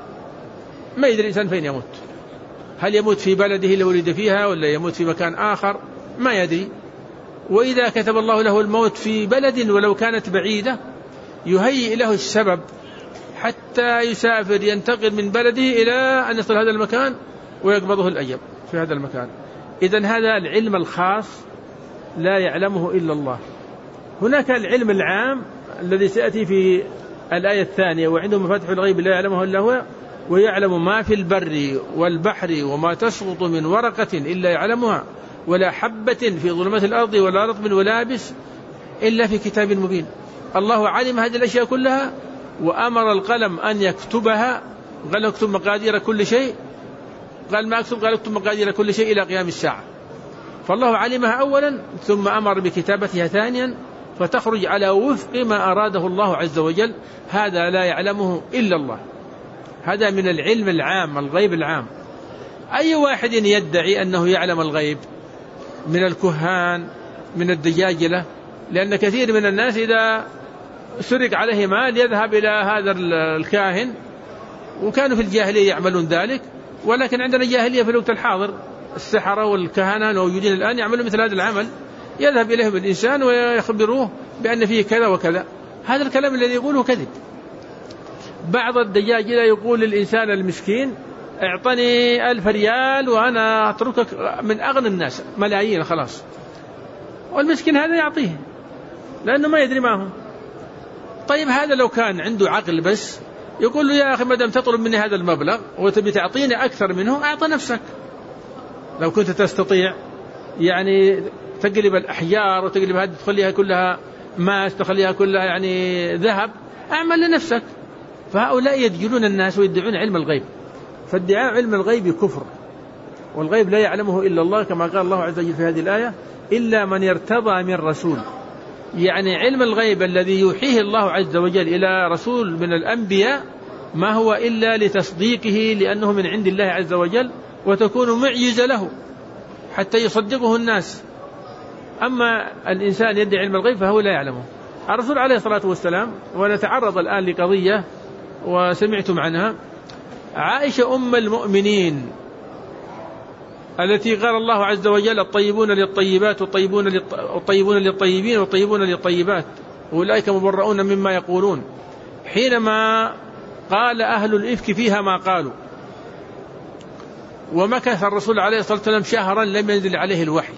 ما يدري الإنسان فين يموت، هل يموت في بلده اللي ولد فيها ولا يموت في مكان آخر، ما يدري. وإذا كتب الله له الموت في بلد ولو كانت بعيدة يهيئ له السبب حتى يسافر ينتقل من بلده إلى أن يصل هذا المكان ويقبضه الأجل في هذا المكان. إذن هذا العلم الخاص لا يعلمه إلا الله. هناك العلم العام الذي سيأتي في الآية الثانية: وعنده مفاتيح الغيب لا يعلمه إلا هو ويعلم ما في البر والبحر وما تسقط من ورقة إلا يعلمها ولا حبة في ظلمات الأرض ولا رطب ولا يابس إلا في كتاب مبين. الله علم هذه الأشياء كلها وأمر القلم أن يكتبها، قال اكتب مقادير كل شيء، قال ما اكتب، قال اكتب مقادير كل شيء إلى قيام الساعة. فالله علمها أولا ثم أمر بكتابتها ثانيا، فتخرج على وفق ما أراده الله عز وجل. هذا لا يعلمه إلا الله، هذا من العلم العام، الغيب العام. أي واحد يدعي أنه يعلم الغيب من الكهان من الدجاجلة، لأن كثير من الناس إذا سرق عليه مال يذهب إلى هذا الكاهن، وكانوا في الجاهلية يعملون ذلك، ولكن عندنا جاهلية في الوقت الحاضر، السحرة والكهنة الموجودين الآن يعملون مثل هذا العمل، يذهب إليهم الإنسان ويخبروه بأن فيه كذا وكذا. هذا الكلام الذي يقوله كذب. بعض الدجاجلة يقول للإنسان المسكين: اعطني ألف ريال وأنا أتركك من أغنى الناس، ملايين خلاص. والمسكين هذا يعطيه لأنه ما يدري ما هو. طيب هذا لو كان عنده عقل بس يقول له: يا أخي ما دام تطلب مني هذا المبلغ وتبي تعطيني أكثر منه أعطى نفسك. لو كنت تستطيع يعني تقلب الأحجار وتقلب هذه تخليها كلها ماس تخليها كلها يعني ذهب، أعمل لنفسك. فهؤلاء يدجلون الناس ويدعون علم الغيب، فادعاء علم الغيب كفر، والغيب لا يعلمه إلا الله، كما قال الله عز وجل في هذه الآية: إلا من يرتضى من رسول. يعني علم الغيب الذي يوحيه الله عز وجل إلى رسول من الأنبياء ما هو إلا لتصديقه، لأنه من عند الله عز وجل، وتكون معجزة له حتى يصدقه الناس. أما الإنسان يدعي علم الغيب فهو لا يعلمه. الرسول عليه الصلاة والسلام، ونتعرض الآن لقضية وسمعتم عنها، عائشة أم المؤمنين التي قال الله عز وجل الطيبون للطيبات والطيبون للطيبين والطيبون للطيبات أولئك مبرؤون مما يقولون، حينما قال أهل الإفك فيها ما قالوا، ومكث الرسول عليه الصلاة والسلام شهرا لم ينزل عليه الوحي.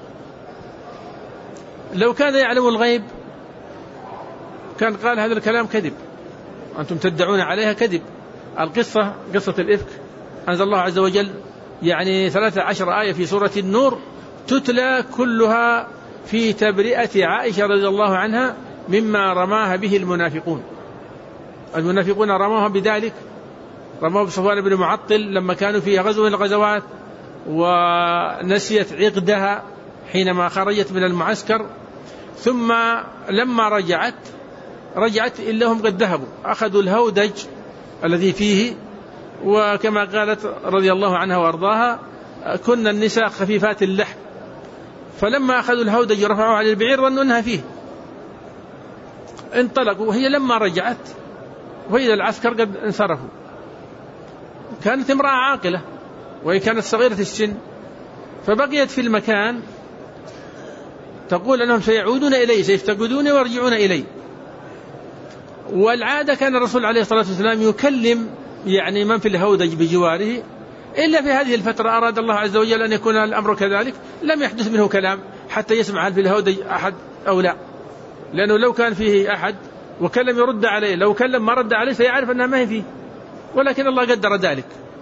لو كان يعلم الغيب كان قال هذا الكلام كذب، أنتم تدعون عليها كذب. القصة قصة الإفك أنزل الله عز وجل يعني ثلاثة عشر آية في سورة النور تتلى كلها في تبرئة عائشة رضي الله عنها مما رماها به المنافقون. المنافقون رموها بذلك، رموها بصفوان بن معطل لما كانوا في غزو من الغزوات ونسيت عقدها حينما خرجت من المعسكر، ثم لما رجعت رجعت إلا هم قد ذهبوا، أخذوا الهودج الذي فيه، وكما قالت رضي الله عنها وأرضاها كنا النساء خفيفات اللحم، فلما أخذوا الهودج رفعوه على البعير ظنوا أنها فيه، انطلقوا. وهي لما رجعت وإذا العسكر قد انصرفوا. كانت امرأة عاقلة وهي كانت صغيرة السن، فبقيت في المكان تقول أنهم سيعودون إلي، سيفتقدون ويرجعون إلي. والعادة كان الرسول عليه الصلاة والسلام يكلم يعني من في الهودج بجواره، إلا في هذه الفترة أراد الله عز وجل أن يكون الأمر كذلك، لم يحدث منه كلام حتى يسمع هل في الهودج أحد أو لا، لأنه لو كان فيه أحد وكلم يرد عليه، لو كلم ما رد عليه سيعرف أنها ما هي فيه، ولكن الله قدر ذلك.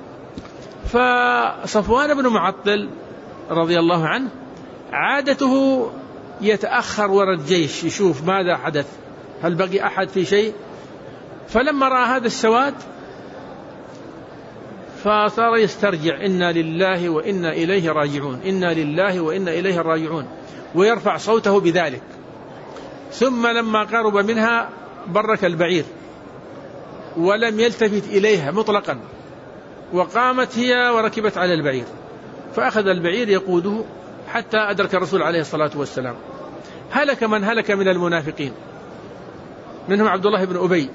فصفوان بن معطل رضي الله عنه عادته يتأخر وراء الجيش يشوف ماذا حدث، هل بقي أحد في شيء. فلما رأى هذا السواد فصار يسترجع إنا لله وإنا إليه راجعون، إنا لله وإنا إليه راجعون، ويرفع صوته بذلك. ثم لما قرب منها برك البعير ولم يلتفت إليها مطلقا، وقامت هي وركبت على البعير، فأخذ البعير يقوده حتى أدرك الرسول عليه الصلاة والسلام. هلك من هلك من المنافقين، منهم عبد الله بن أبي.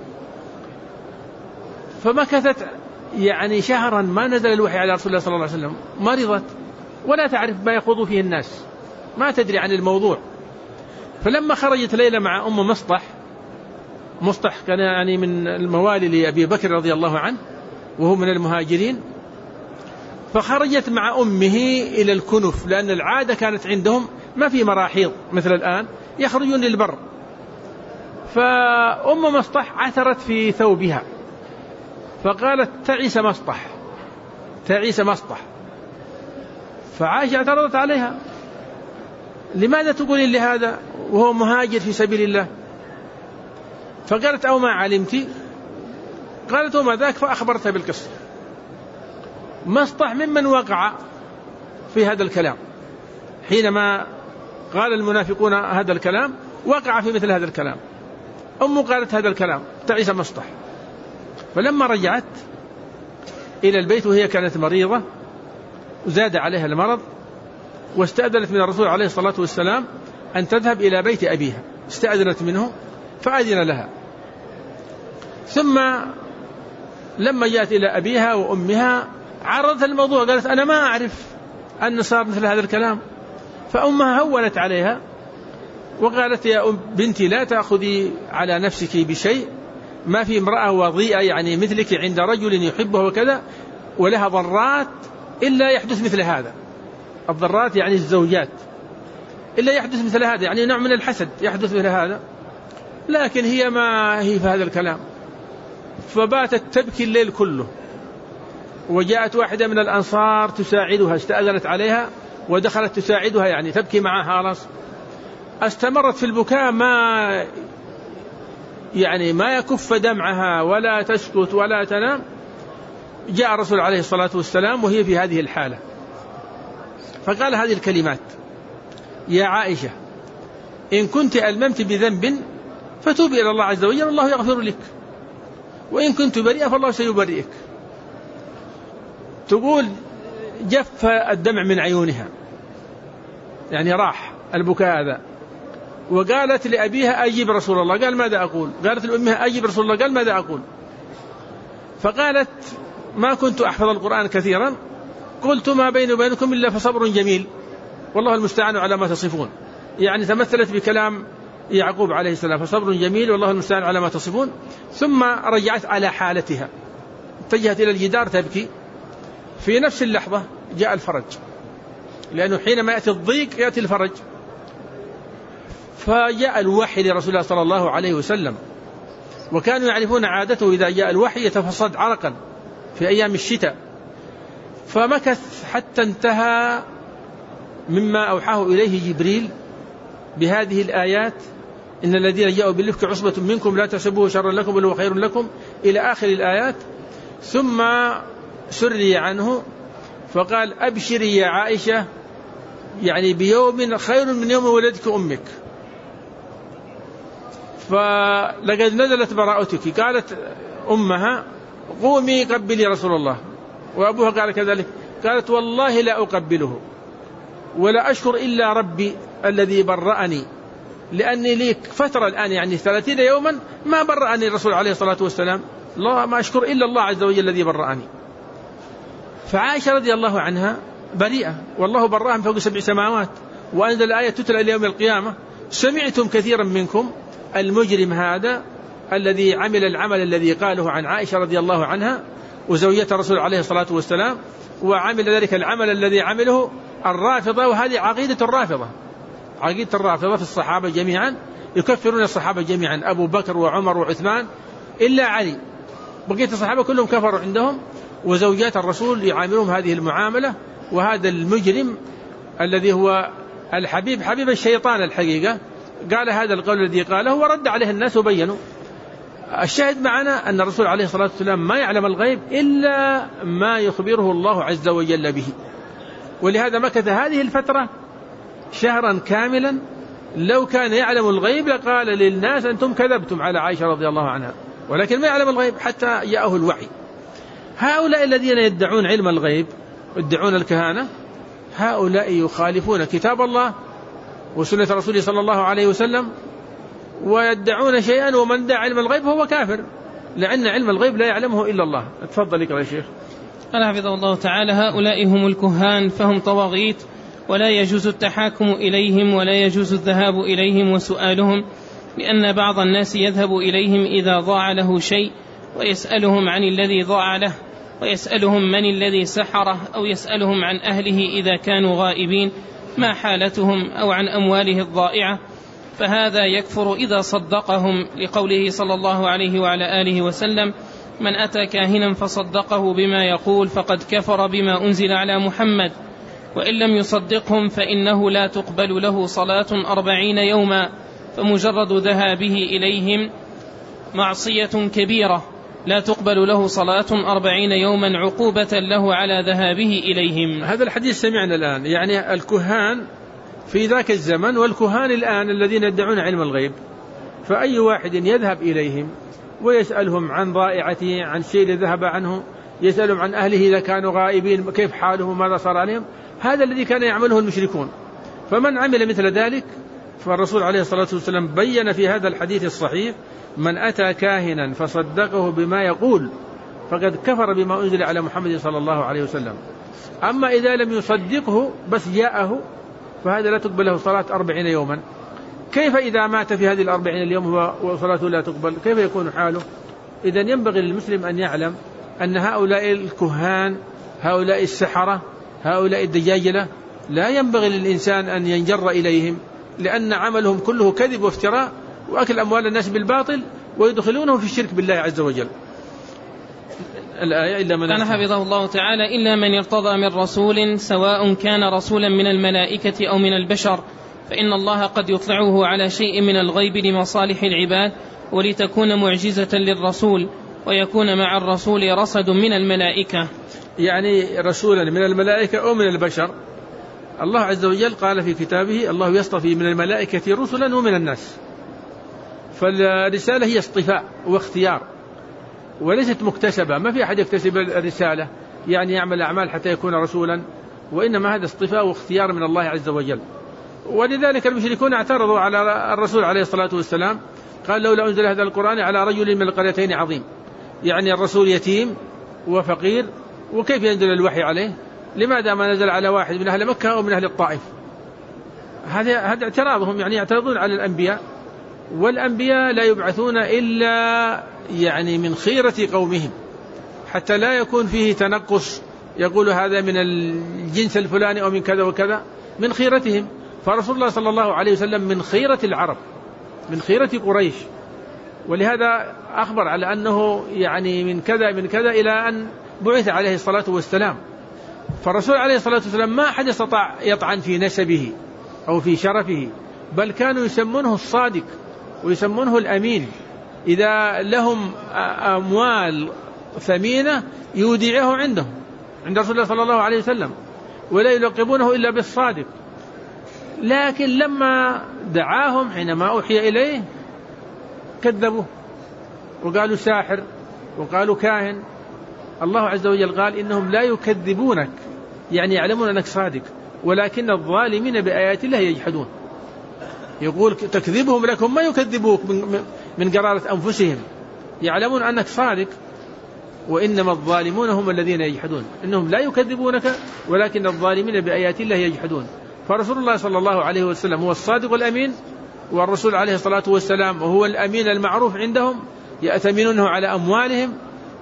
فمكثت يعني شهرا ما نزل الوحي على رسول الله صلى الله عليه وسلم، مرضت ولا تعرف ما يخوض فيه الناس، ما تدري عن الموضوع. فلما خرجت ليلة مع أم مصطح، مصطح كان يعني من الموالي لأبي بكر رضي الله عنه وهو من المهاجرين، فخرجت مع أمه إلى الكنف، لأن العادة كانت عندهم ما في مراحيض مثل الآن، يخرجون للبر. فأم مصطح عثرت في ثوبها فقالت تعيس مصطح تعيس مصطح. فعائشة اعترضت عليها، لماذا تقولين لهذا وهو مهاجر في سبيل الله؟ فقالت أو ما علمت؟ قالت وما ذاك، فأخبرتها بالقصة. مصطح ممن وقع في هذا الكلام، حينما قال المنافقون هذا الكلام وقع في مثل هذا الكلام. أمه قالت هذا الكلام تعيس مصطح. فلما رجعت إلى البيت وهي كانت مريضة وزاد عليها المرض، واستأذنت من الرسول عليه الصلاة والسلام أن تذهب إلى بيت أبيها، استأذنت منه فأذن لها. ثم لما جاءت إلى أبيها وأمها عرضت الموضوع، قالت أنا ما أعرف أن صار مثل هذا الكلام. فأمها هونت عليها وقالت يا أم بنتي لا تأخذي على نفسك بشيء، ما في امرأة وضيئة يعني مثلك عند رجل يحبه وكذا ولها ضرات إلا يحدث مثل هذا. الضرات يعني الزوجات، إلا يحدث مثل هذا، يعني نوع من الحسد يحدث مثل هذا، لكن هي ما هي في هذا الكلام. فباتت تبكي الليل كله. وجاءت واحدة من الأنصار تساعدها، استأذنت عليها ودخلت تساعدها يعني تبكي معها رأس. استمرت في البكاء ما يعني ما يكف دمعها ولا تسكت ولا تنام. جاء الرسول عليه الصلاة والسلام وهي في هذه الحالة، فقال هذه الكلمات: يا عائشة إن كنت ألممت بذنب فتوبي إلى الله عز وجل الله يغفر لك، وإن كنت بريئة فالله سيبرئك. تقول جف الدمع من عيونها، يعني راح البكاء هذا. وقالت لأبيها أجيب رسول الله، قال ماذا أقول؟ قالت لأمها أجيب رسول الله، قال ماذا أقول؟ فقالت ما كنت أحفظ القرآن كثيرا قلت ما بيني وبينكم إلا فصبر جميل والله المستعان على ما تصفون. يعني تمثلت بكلام يعقوب عليه السلام فصبر جميل والله المستعان على ما تصفون. ثم رجعت على حالتها، اتجهت إلى الجدار تبكي. في نفس اللحظة جاء الفرج، لأنه حينما يأتي الضيق يأتي الفرج. فجاء الوحي لرسول الله صلى الله عليه وسلم، وكانوا يعرفون عادته إذا جاء الوحي يتفصد عرقا في أيام الشتاء. فمكث حتى انتهى مما أوحاه إليه جبريل بهذه الآيات: إن الذين جاءوا بالإفك عصبة منكم لا تحسبوه شرا لكم بل هو خير لكم، إلى آخر الآيات. ثم سري عنه فقال: أبشري يا عائشة، يعني بيوم خير من يوم ولدك أمك. فلقد نزلت براءتك. قالت أمها: قومي قبلي رسول الله. وأبوها قال كذلك. قالت: والله لا أقبله ولا أشكر إلا ربي الذي برأني، لأني لي فترة الآن يعني ثلاثين يوما ما برأني الرسول عليه الصلاة والسلام، الله ما أشكر إلا الله عز وجل الذي برأني. فعائشة رضي الله عنها بريئة، والله برأها من فوق سبع سماوات، وأنزل الآية تتلى اليوم القيامة: سمعتم كثيرا منكم المجرم هذا الذي عمل العمل الذي قاله عن عائشة رضي الله عنها وزوجة الرسول عليه الصلاة والسلام، وعمل ذلك العمل الذي عمله الرافضة. وهذه عقيدة الرافضة، عقيدة الرافضة في الصحابة جميعا، يكفرون الصحابة جميعا، أبو بكر وعمر وعثمان إلا علي، بقية الصحابة كلهم كفروا عندهم، وزوجات الرسول يعاملهم هذه المعاملة. وهذا المجرم الذي هو الحبيب حبيب الشيطان الحقيقة قال هذا القول الذي قاله ورد عليه الناس وبينوا. الشاهد معنا أن الرسول عليه الصلاة والسلام ما يعلم الغيب إلا ما يخبره الله عز وجل به، ولهذا مكث هذه الفترة شهرا كاملا. لو كان يعلم الغيب لقال للناس أنتم كذبتم على عائشة رضي الله عنها، ولكن ما يعلم الغيب حتى جاءه الوحي. هؤلاء الذين يدعون علم الغيب يدعون الكهانة، هؤلاء يخالفون كتاب الله وسنة رسوله صلى الله عليه وسلم، ويدعون شيئا، ومن دعا علم الغيب هو كافر، لأن علم الغيب لا يعلمه إلا الله. تفضل اقرأ يا شيخ. قال حفظه الله تعالى: هؤلاء هم الكهان فهم طواغيت، ولا يجوز التحاكم إليهم ولا يجوز الذهاب إليهم وسؤالهم، لأن بعض الناس يذهب إليهم إذا ضاع له شيء ويسألهم عن الذي ضاع له، ويسألهم من الذي سحره، أو يسألهم عن أهله إذا كانوا غائبين ما حالتهم، أو عن أمواله الضائعة، فهذا يكفر إذا صدقهم، لقوله صلى الله عليه وعلى آله وسلم: من أتى كاهنا فصدقه بما يقول فقد كفر بما أنزل على محمد، وإن لم يصدقهم فإنه لا تقبل له صلاة أربعين يوما، فمجرد ذهابه إليهم معصية كبيرة لا تقبل له صلاة أربعين يوما عقوبة له على ذهابه إليهم. هذا الحديث سمعنا الآن، يعني الكهان في ذاك الزمن والكهان الآن الذين يدعون علم الغيب، فأي واحد يذهب إليهم ويسألهم عن ضائعته، عن شيء ذهب عنه، يسألهم عن أهله إذا كانوا غائبين كيف حالهم ماذا صار عليهم، هذا الذي كان يعمله المشركون. فمن عمل مثل ذلك فالرسول عليه الصلاة والسلام بين في هذا الحديث الصحيح: من أتى كاهنا فصدقه بما يقول فقد كفر بما أنزل على محمد صلى الله عليه وسلم. أما إذا لم يصدقه بس جاءه فهذا لا تقبل له صلاة أربعين يوما. كيف إذا مات في هذه الأربعين اليوم وصلاته لا تقبل، كيف يكون حاله؟ إذن ينبغي للمسلم أن يعلم أن هؤلاء الكهان، هؤلاء السحرة، هؤلاء الدجاجلة لا ينبغي للإنسان أن ينجر إليهم، لأن عملهم كله كذب وافتراء وأكل أموال الناس بالباطل، ويدخلونه في الشرك بالله عز وجل. الآية: إلا من كان حفظه الله تعالى إلا من ارتضى من رسول سواء كان رسولا من الملائكة أو من البشر، فإن الله قد يطلعه على شيء من الغيب لمصالح العباد ولتكون معجزة للرسول، ويكون مع الرسول رصد من الملائكة، يعني رسولا من الملائكة أو من البشر. الله عز وجل قال في كتابه: الله يصطفي من الملائكة رسلا ومن الناس. فالرسالة هي اصطفاء واختيار وليست مكتسبة، ما في أحد يكتسب الرسالة يعني يعمل أعمال حتى يكون رسولا، وإنما هذا اصطفاء واختيار من الله عز وجل. ولذلك المشركون اعترضوا على الرسول عليه الصلاة والسلام، قال: لولا أنزل هذا القرآن على رجل من القريتين عظيم، يعني الرسول يتيم وفقير وكيف ينزل الوحي عليه؟ لماذا ما نزل على واحد من أهل مكة أو من أهل الطائف؟ هذا هذا اعتراضهم، يعني يعترضون على الأنبياء، والأنبياء لا يبعثون إلا يعني من خيرة قومهم، حتى لا يكون فيه تنقص يقول هذا من الجنس الفلاني أو من كذا وكذا، من خيرتهم. فرسول الله صلى الله عليه وسلم من خيرة العرب، من خيرة قريش، ولهذا أخبر على أنه يعني من كذا من كذا إلى أن بعث عليه الصلاة والسلام. فالرسول عليه الصلاة والسلام ما أحد استطاع يطعن في نسبه أو في شرفه، بل كانوا يسمونه الصادق ويسمونه الأمين. إذا لهم أموال ثمينة يودعه عندهم عند رسول الله صلى الله عليه وسلم، ولا يلقبونه إلا بالصادق. لكن لما دعاهم حينما أوحي إليه كذبوه وقالوا ساحر وقالوا كاهن. الله عز وجل قال إنهم لا يكذبونك، يعني يعلمون أنك صادق، ولكن الظالمين بآيات الله يجحدون. يقول تكذبهم لكم ما يكذبوك من قرارة أنفسهم، يعلمون أنك صادق، وإنما الظالمون هم الذين يجحدون. إنهم لا يكذبونك ولكن الظالمين بآيات الله يجحدون. فرسول الله صلى الله عليه وسلم هو الصادق الأمين، والرسول عليه الصلاة والسلام هو الأمين المعروف عندهم، يأتمنونه على أموالهم،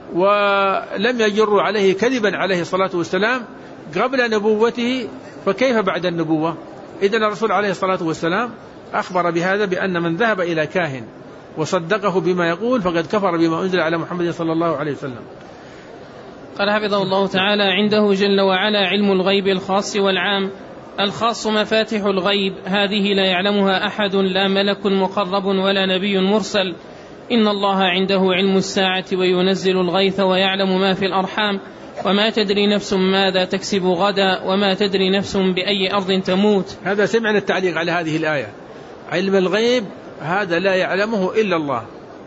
ولم يجروا عليه كذبا عليه الصلاة والسلام قبل نبوته، فكيف بعد النبوة؟ إذن الرسول عليه الصلاة والسلام أخبر بهذا، بأن من ذهب إلى كاهن وصدقه بما يقول فقد كفر بما أنزل على محمد صلى الله عليه وسلم. قال حفظه الله تعالى: عنده جل وعلا علم الغيب الخاص والعام. الخاص مفاتح الغيب، هذه لا يعلمها أحد، لا ملك مقرب ولا نبي مرسل. إن الله عنده علم الساعة وينزل الغيث ويعلم ما في الأرحام، وما تدري نفس ماذا تكسب غدا، وما تدري نفس بأي أرض تموت. هذا سمعنا التعليق على هذه الآية. علم الغيب هذا لا يعلمه إلا الله،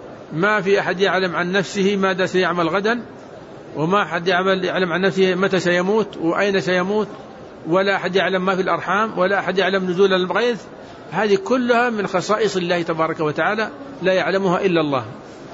ما في أحد يعلم عن نفسه ماذا سيعمل غدا، وما أحد يعلم عن نفسه متى سيموت وأين سيموت، ولا أحد يعلم ما في الأرحام، ولا أحد يعلم نزول الغيث. هذه كلها من خصائص الله تبارك وتعالى، لا يعلمها إلا الله،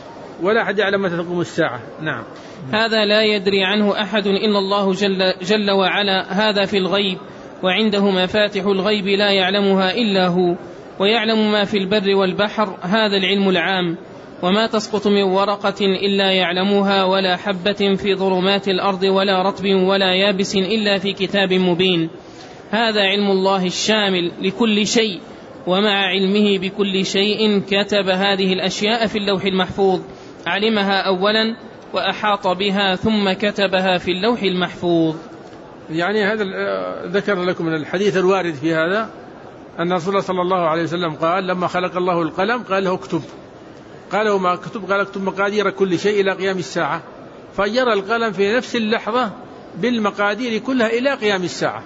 ولا أحد يعلم متى تقوم الساعة. نعم. هذا لا يدري عنه أحد إلا الله جل, جل وعلا، هذا في الغيب. وعنده مفاتح الغيب لا يعلمها إلا هو، ويعلم ما في البر والبحر، هذا العلم العام. وما تسقط من ورقة إلا يعلمها، ولا حبة في ظلمات الأرض ولا رطب ولا يابس إلا في كتاب مبين. هذا علم الله الشامل لكل شيء، ومع علمه بكل شيء كتب هذه الأشياء في اللوح المحفوظ، علمها أولا وأحاط بها ثم كتبها في اللوح المحفوظ. يعني هذا ذكر لكم من الحديث الوارد في هذا أن رسول الله صلى الله عليه وسلم قال لما خلق الله القلم قال له اكتب، قال له ما اكتب؟ قال اكتب مقادير كل شيء إلى قيام الساعة. فجرى القلم في نفس اللحظة بالمقادير كلها إلى قيام الساعة.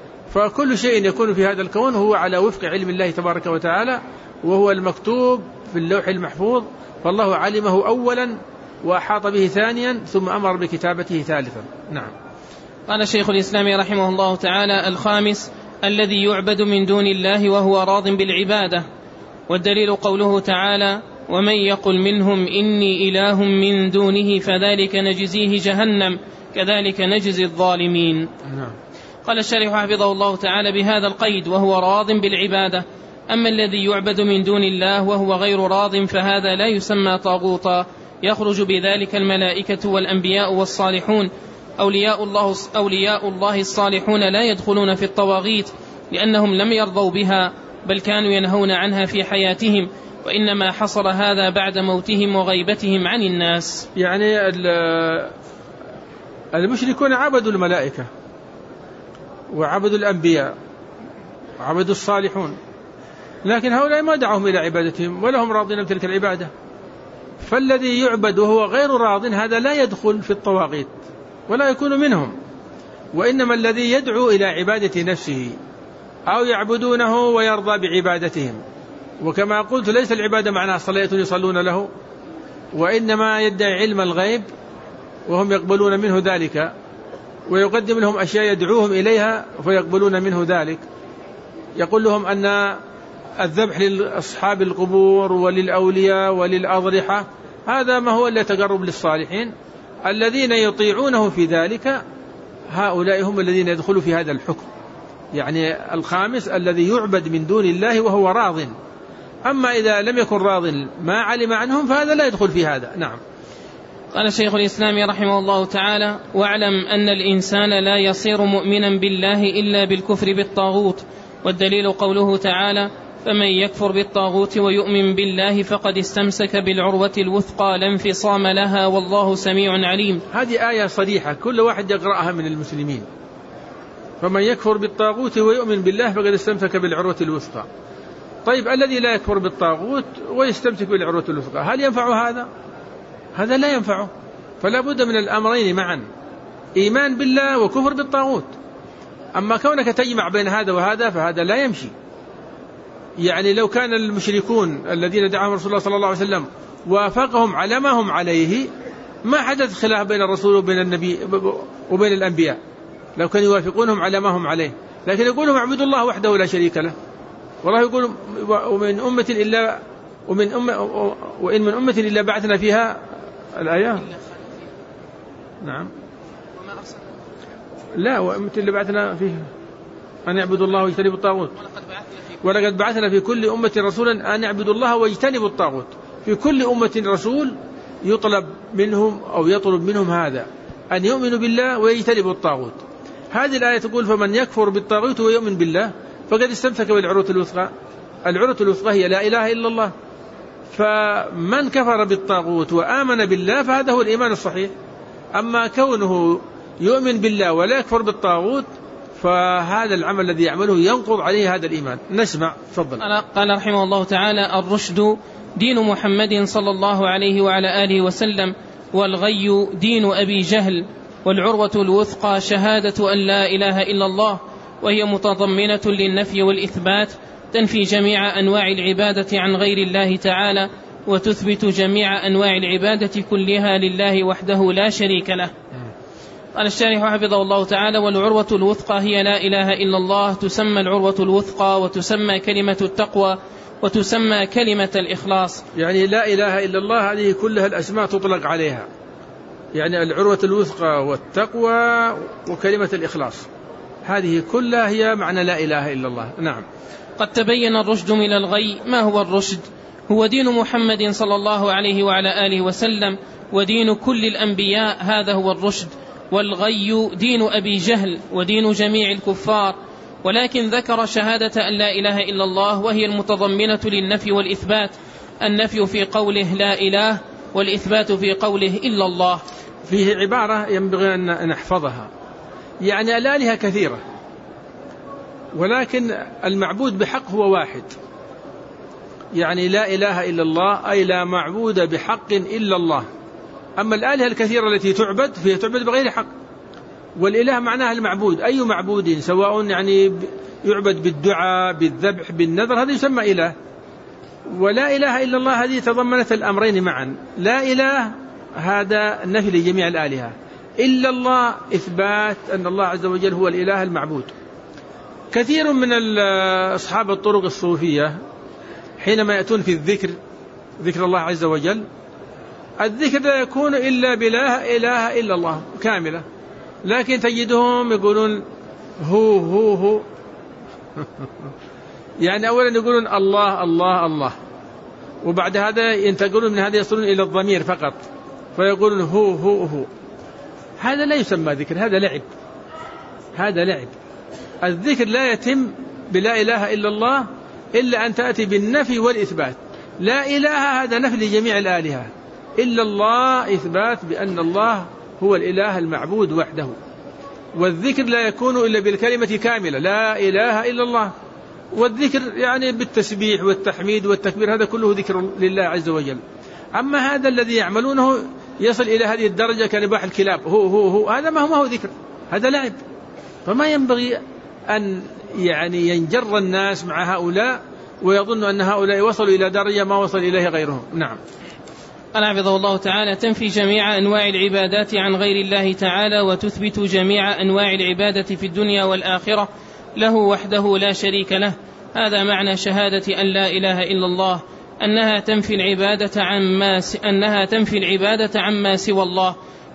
فكل شيء يكون في هذا الكون هو على وفق علم الله تبارك وتعالى، وهو المكتوب في اللوح المحفوظ، فالله علمه أولا وأحاط به ثانيا ثم أمر بكتابته ثالثا. نعم. قال شيخ الإسلام رحمه الله تعالى: الخامس الذي يعبد من دون الله وهو راض بالعبادة. والدليل قوله تعالى: ومن يقل منهم إني إله من دونه فذلك نجزيه جهنم كذلك نجزي الظالمين. نعم. قال الشارح حفظه الله تعالى بهذا القيد: وهو راض بالعبادة. أما الذي يعبد من دون الله وهو غير راض فهذا لا يسمى طاغوتا، يخرج بذلك الملائكة والأنبياء والصالحون. أولياء الله, أولياء الله الصالحون لا يدخلون في الطواغيت لأنهم لم يرضوا بها، بل كانوا ينهون عنها في حياتهم، وإنما حصل هذا بعد موتهم وغيبتهم عن الناس. يعني المشركون عبدوا الملائكة وعبدوا الأنبياء وعبدوا الصالحون، لكن هؤلاء ما دعوهم إلى عبادتهم ولهم راضين بتلك العبادة. فالذي يعبد وهو غير راض هذا لا يدخل في الطواغيت ولا يكون منهم، وإنما الذي يدعو إلى عبادة نفسه أو يعبدونه ويرضى بعبادتهم. وكما قلت ليس العبادة معناها صلاة يصلون له، وإنما يدعي علم الغيب وهم يقبلون منه ذلك، ويقدم لهم أشياء يدعوهم إليها فيقبلون منه ذلك. يقول لهم أن الذبح لأصحاب القبور وللأولياء وللأضرحة هذا ما هو إلا تقرب للصالحين، الذين يطيعونه في ذلك هؤلاء هم الذين يدخلوا في هذا الحكم. يعني الخامس الذي يعبد من دون الله وهو راض. أما إذا لم يكن راض ما علم عنهم فهذا لا يدخل في هذا. نعم. قال شيخ الإسلام رحمه الله تعالى: واعلم أن الإنسان لا يصير مؤمنا بالله إلا بالكفر بالطاغوت، والدليل قوله تعالى: فمن يكفر بالطاغوت ويؤمن بالله فقد استمسك بالعروة الوثقى لا انفصام لها والله سميع عليم. هذه آية صريحة كل واحد يقرأها من المسلمين. فمن يكفر بالطاغوت ويؤمن بالله فقد استمسك بالعروة الوثقى. طيب الذي لا يكفر بالطاغوت ويستمسك بالعروة الوثقى هل ينفع هذا؟ هذا لا ينفعه. فلا بد من الأمرين معا، إيمان بالله وكفر بالطاغوت. أما كونك تجمع بين هذا وهذا فهذا لا يمشي. يعني لو كان المشركون الذين دعاهم رسول الله صلى الله عليه وسلم وافقهم على ما هم عليه ما حدث خلاف بين الرسول وبين النبي وبين الأنبياء، لو كانوا يوافقونهم على ما هم عليه. لكن يقولهم اعبدوا الله وحده لا شريك له. والله يقول: ومن أمة إلا ومن أمة وإن من أمة إلا بعثنا فيها الآية. نعم. لا، وأمة إلا بعثنا فيها أن يعبدوا الله واجتنبوا الطاغوت. ولقد بعثنا في كل أمة رسولا أن يعبدوا الله واجتنبوا الطاغوت. في كل أمة رسول يطلب منهم أو يطلب منهم هذا، أن يؤمنوا بالله ويجتنبوا الطاغوت. هذه الآية تقول: فمن يكفر بالطاغوت ويؤمن بالله فقد استمسك بالعروة الوثقى. العروة الوثقى هي لا إله إلا الله. فمن كفر بالطاغوت وآمن بالله فهذا هو الإيمان الصحيح. أما كونه يؤمن بالله ولا يكفر بالطاغوت فهذا العمل الذي يعمله ينقض عليه هذا الإيمان. نسمع. تفضل. قال رحمه الله تعالى: الرشد دين محمد صلى الله عليه وعلى آله وسلم، والغي دين أبي جهل، والعروة الوثقى شهادة أن لا إله إلا الله، وهي متضمنة للنفي والإثبات، تنفي جميع أنواع العبادة عن غير الله تعالى، وتثبت جميع أنواع العبادة كلها لله وحده لا شريك له. قال الشارح حفظه الله تعالى: والعروة الوثقى هي لا إله إلا الله، تسمى العروة الوثقى وتسمى كلمة التقوى وتسمى كلمة الإخلاص. يعني لا إله إلا الله هذه كلها الأسماء تطلق عليها، يعني العروة الوثقى والتقوى وكلمة الإخلاص هذه كلها هي معنى لا إله إلا الله. نعم. قد تبين الرشد من الغي. ما هو الرشد؟ هو دين محمد صلى الله عليه وعلى آله وسلم ودين كل الأنبياء، هذا هو الرشد. والغي دين أبي جهل ودين جميع الكفار، ولكن ذكر شهادة أن لا إله إلا الله، وهي المتضمنة للنفي والإثبات. النفي في قوله لا إله، والإثبات في قوله إلا الله. فيه عبارة ينبغي أن نحفظها. يعني الآلهة كثيرة ولكن المعبود بحق هو واحد. يعني لا إله إلا الله أي لا معبود بحق إلا الله. أما الآلهة الكثيرة التي تعبد فهي تعبد بغير حق. والإله معناها المعبود، أي معبود سواء يعني يعبد بالدعاء بالذبح بالنذر هذا يسمى إله. ولا إله إلا الله هذه تضمنت الأمرين معا. لا إله هذا نفي لجميع الآلهة، إلا الله إثبات أن الله عز وجل هو الإله المعبود. كثير من أصحاب الطرق الصوفية حينما يأتون في الذكر، ذكر الله عز وجل، الذكر لا يكون إلا بلا إله إلا الله كاملة، لكن تجدهم يقولون هو هو هو يعني أولا يقولون الله الله الله، وبعد هذا ينتقلون من هذا يصلون إلى الضمير فقط فيقولون هو هو هو. هذا لا يسمى ذكر، هذا لعب، هذا لعب. الذكر لا يتم بلا إله إلا الله إلا أن تأتي بالنفي والإثبات. لا إله هذا نفي لجميع الآلهة، إلا الله إثبات بأن الله هو الإله المعبود وحده. والذكر لا يكون إلا بالكلمة كاملة لا إله إلا الله. والذكر يعني بالتسبيح والتحميد والتكبير هذا كله ذكر لله عز وجل. أما هذا الذي يعملونه يصل إلى هذه الدرجة كنباح الكلاب هو هو هو، هذا ما هو, ما هو ذكر، هذا لعب. فما ينبغي أن يعني ينجر الناس مع هؤلاء ويظن أن هؤلاء وصلوا إلى درجة ما وصل إليه غيرهم. نعم. قال حفظه الله تعالى: تنفي جميع أنواع العبادات عن غير الله تعالى، وتثبت جميع أنواع العبادة في الدنيا والآخرة له وحده لا شريك له. هذا معنى شهادة أن لا إله إلا الله، أنها تنفي العبادة عما أنها تنفي العبادة عما سوى الله،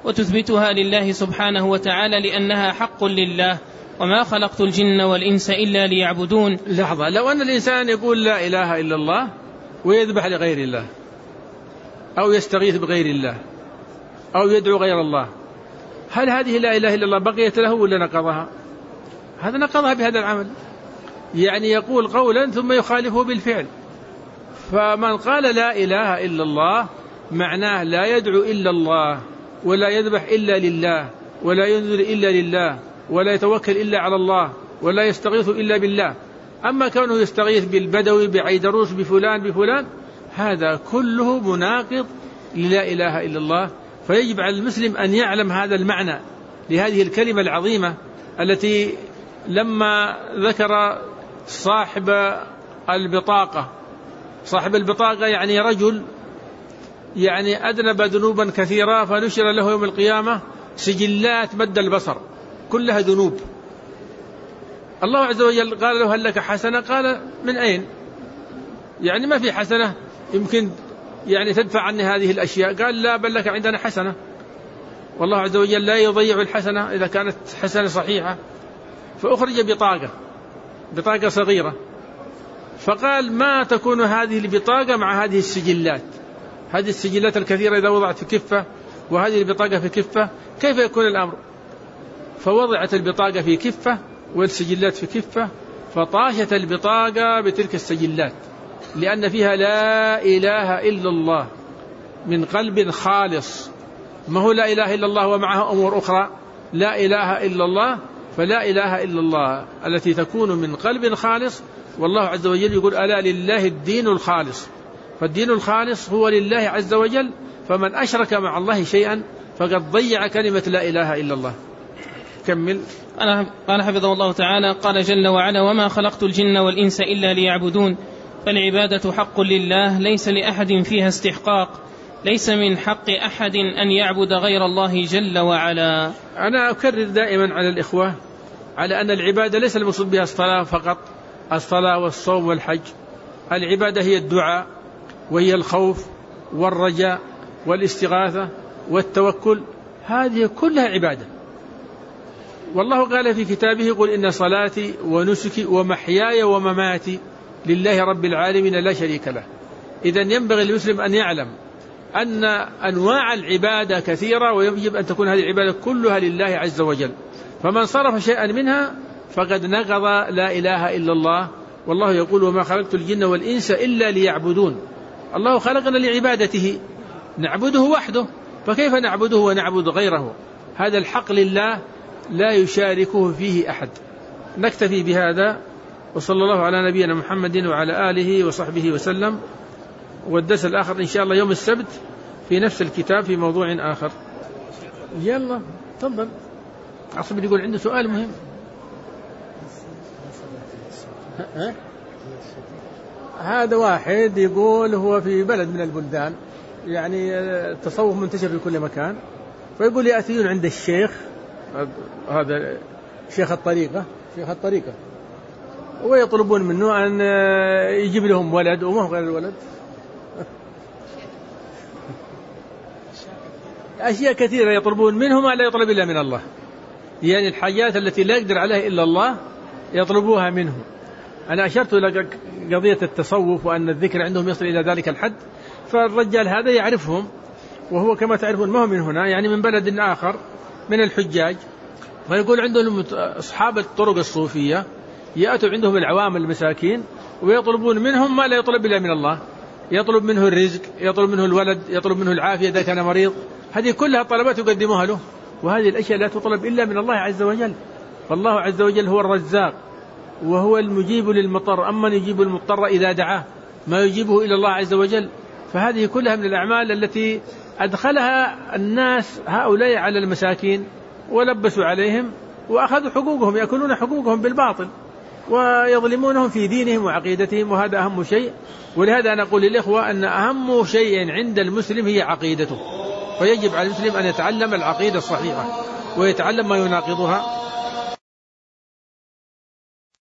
وتثبتها لله سبحانه وتعالى لأنها حق لله، وما خلقت الجن والإنس إلا ليعبدون. لحظة، لو أن الإنسان يقول لا إله إلا الله ويذبح لغير الله أو يستغيث بغير الله أو يدعو غير الله، هل هذه لا إله إلا الله بقيت له ولا نقضها؟ هذا نقضها بهذا العمل، يعني يقول قولا ثم يخالفه بالفعل. فمن قال لا إله إلا الله معناه لا يدعو إلا الله، ولا يذبح إلا لله، ولا ينذر إلا لله، ولا يتوكل إلا على الله، ولا يستغيث إلا بالله. أما كونه يستغيث بالبدوي بعيدروس بفلان بفلان هذا كله مناقض للا إله إلا الله. فيجب على المسلم أن يعلم هذا المعنى لهذه الكلمة العظيمة التي لما ذكر صاحب البطاقة، صاحب البطاقة يعني رجل يعني أذنب ذنوبا كثيرة فنشر له يوم القيامة سجلات مد البصر كلها ذنوب. الله عز وجل قال له هل لك حسنة؟ قال من أين؟ يعني ما في حسنة يمكن يعني تدفع عني هذه الأشياء. قال لا، بل لك عندنا حسنة، والله عز وجل لا يضيع الحسنة إذا كانت حسنة صحيحة. فأخرج بطاقة بطاقة صغيرة، فقال ما تكون هذه البطاقة مع هذه السجلات، هذه السجلات الكثيرة إذا وضعت في كفة وهذه البطاقة في كفة كيف يكون الأمر؟ فوضعت البطاقة في كفة والسجلات في كفة، فطاشت البطاقة بتلك السجلات لأن فيها لا إله إلا الله من قلب خالص. ما هو لا إله إلا الله ومعها أمور أخرى، لا إله إلا الله، فلا إله إلا الله التي تكون من قلب خالص. والله عز وجل يقول ألا لله الدين الخالص، فالدين الخالص هو لله عز وجل، فمن أشرك مع الله شيئا فقد ضيع كلمة لا إله إلا الله. كمل. قال حفظه الله تعالى: قال جل وعلا: وما خلقت الجن والإنس إلا ليعبدون. فالعبادة حق لله ليس لأحد فيها استحقاق، ليس من حق أحد أن يعبد غير الله جل وعلا. أنا أكرر دائما على الإخوة على أن العبادة ليس المقصود بها الصلاة فقط، الصلاة والصوم والحج. العبادة هي الدعاء، وهي الخوف والرجاء والاستغاثة والتوكل، هذه كلها عبادة. والله قال في كتابه: قل إن صلاتي ونسكي ومحياي ومماتي لله رب العالمين لا شريك له. إذن ينبغي للمسلم أن يعلم أن أنواع العبادة كثيرة، ويجب أن تكون هذه العبادة كلها لله عز وجل. فمن صرف شيئا منها فقد نقض لا إله إلا الله. والله يقول: وما خلقت الجن والإنس إلا ليعبدون. الله خلقنا لعبادته، نعبده وحده، فكيف نعبده ونعبد غيره؟ هذا الحق لله لا يشاركه فيه أحد. نكتفي بهذا، وصلى الله على نبينا محمد وعلى آله وصحبه وسلم. والدرس الآخر إن شاء الله يوم السبت في نفس الكتاب في موضوع آخر. يلا تفضل. عصب يقول عنده سؤال مهم. ها؟ هذا واحد يقول هو في بلد من البلدان، يعني التصوف منتشر في كل مكان، فيقول يأتيون عند الشيخ، هذا شيخ الطريقة شيخ الطريقة ويطلبون منه أن يجيب لهم ولد وما هو غير الولد، أشياء كثيرة يطلبون منه ما لا يطلب إلا من الله، يعني الحاجات التي لا يقدر عليها إلا الله يطلبوها منه. أنا أشرت لك قضية التصوف وأن الذكر عندهم يصل إلى ذلك الحد، فالرجال هذا يعرفهم، وهو كما تعرفون ما هو من هنا، يعني من بلد آخر من الحجاج، فيقول عندهم أصحاب الطرق الصوفية يأتوا عندهم العوام المساكين ويطلبون منهم ما لا يطلب إلا من الله، يطلب منه الرزق، يطلب منه الولد، يطلب منه العافية إذا كان مريض، هذه كلها طلبات يقدموها له، وهذه الأشياء لا تطلب إلا من الله عز وجل. فالله عز وجل هو الرزاق وهو المجيب للمضطر، أما يجيب المضطر إذا دعاه، ما يجيبه إلا الله عز وجل. فهذه كلها من الأعمال التي أدخلها الناس هؤلاء على المساكين ولبسوا عليهم وأخذوا حقوقهم، يأكلون حقوقهم بالباطل ويظلمونهم في دينهم وعقيدتهم، وهذا أهم شيء. ولهذا أنا أقول للإخوة أن أهم شيء عند المسلم هي عقيدته، فيجب على المسلم أن يتعلم العقيدة الصحيحة ويتعلم ما يناقضها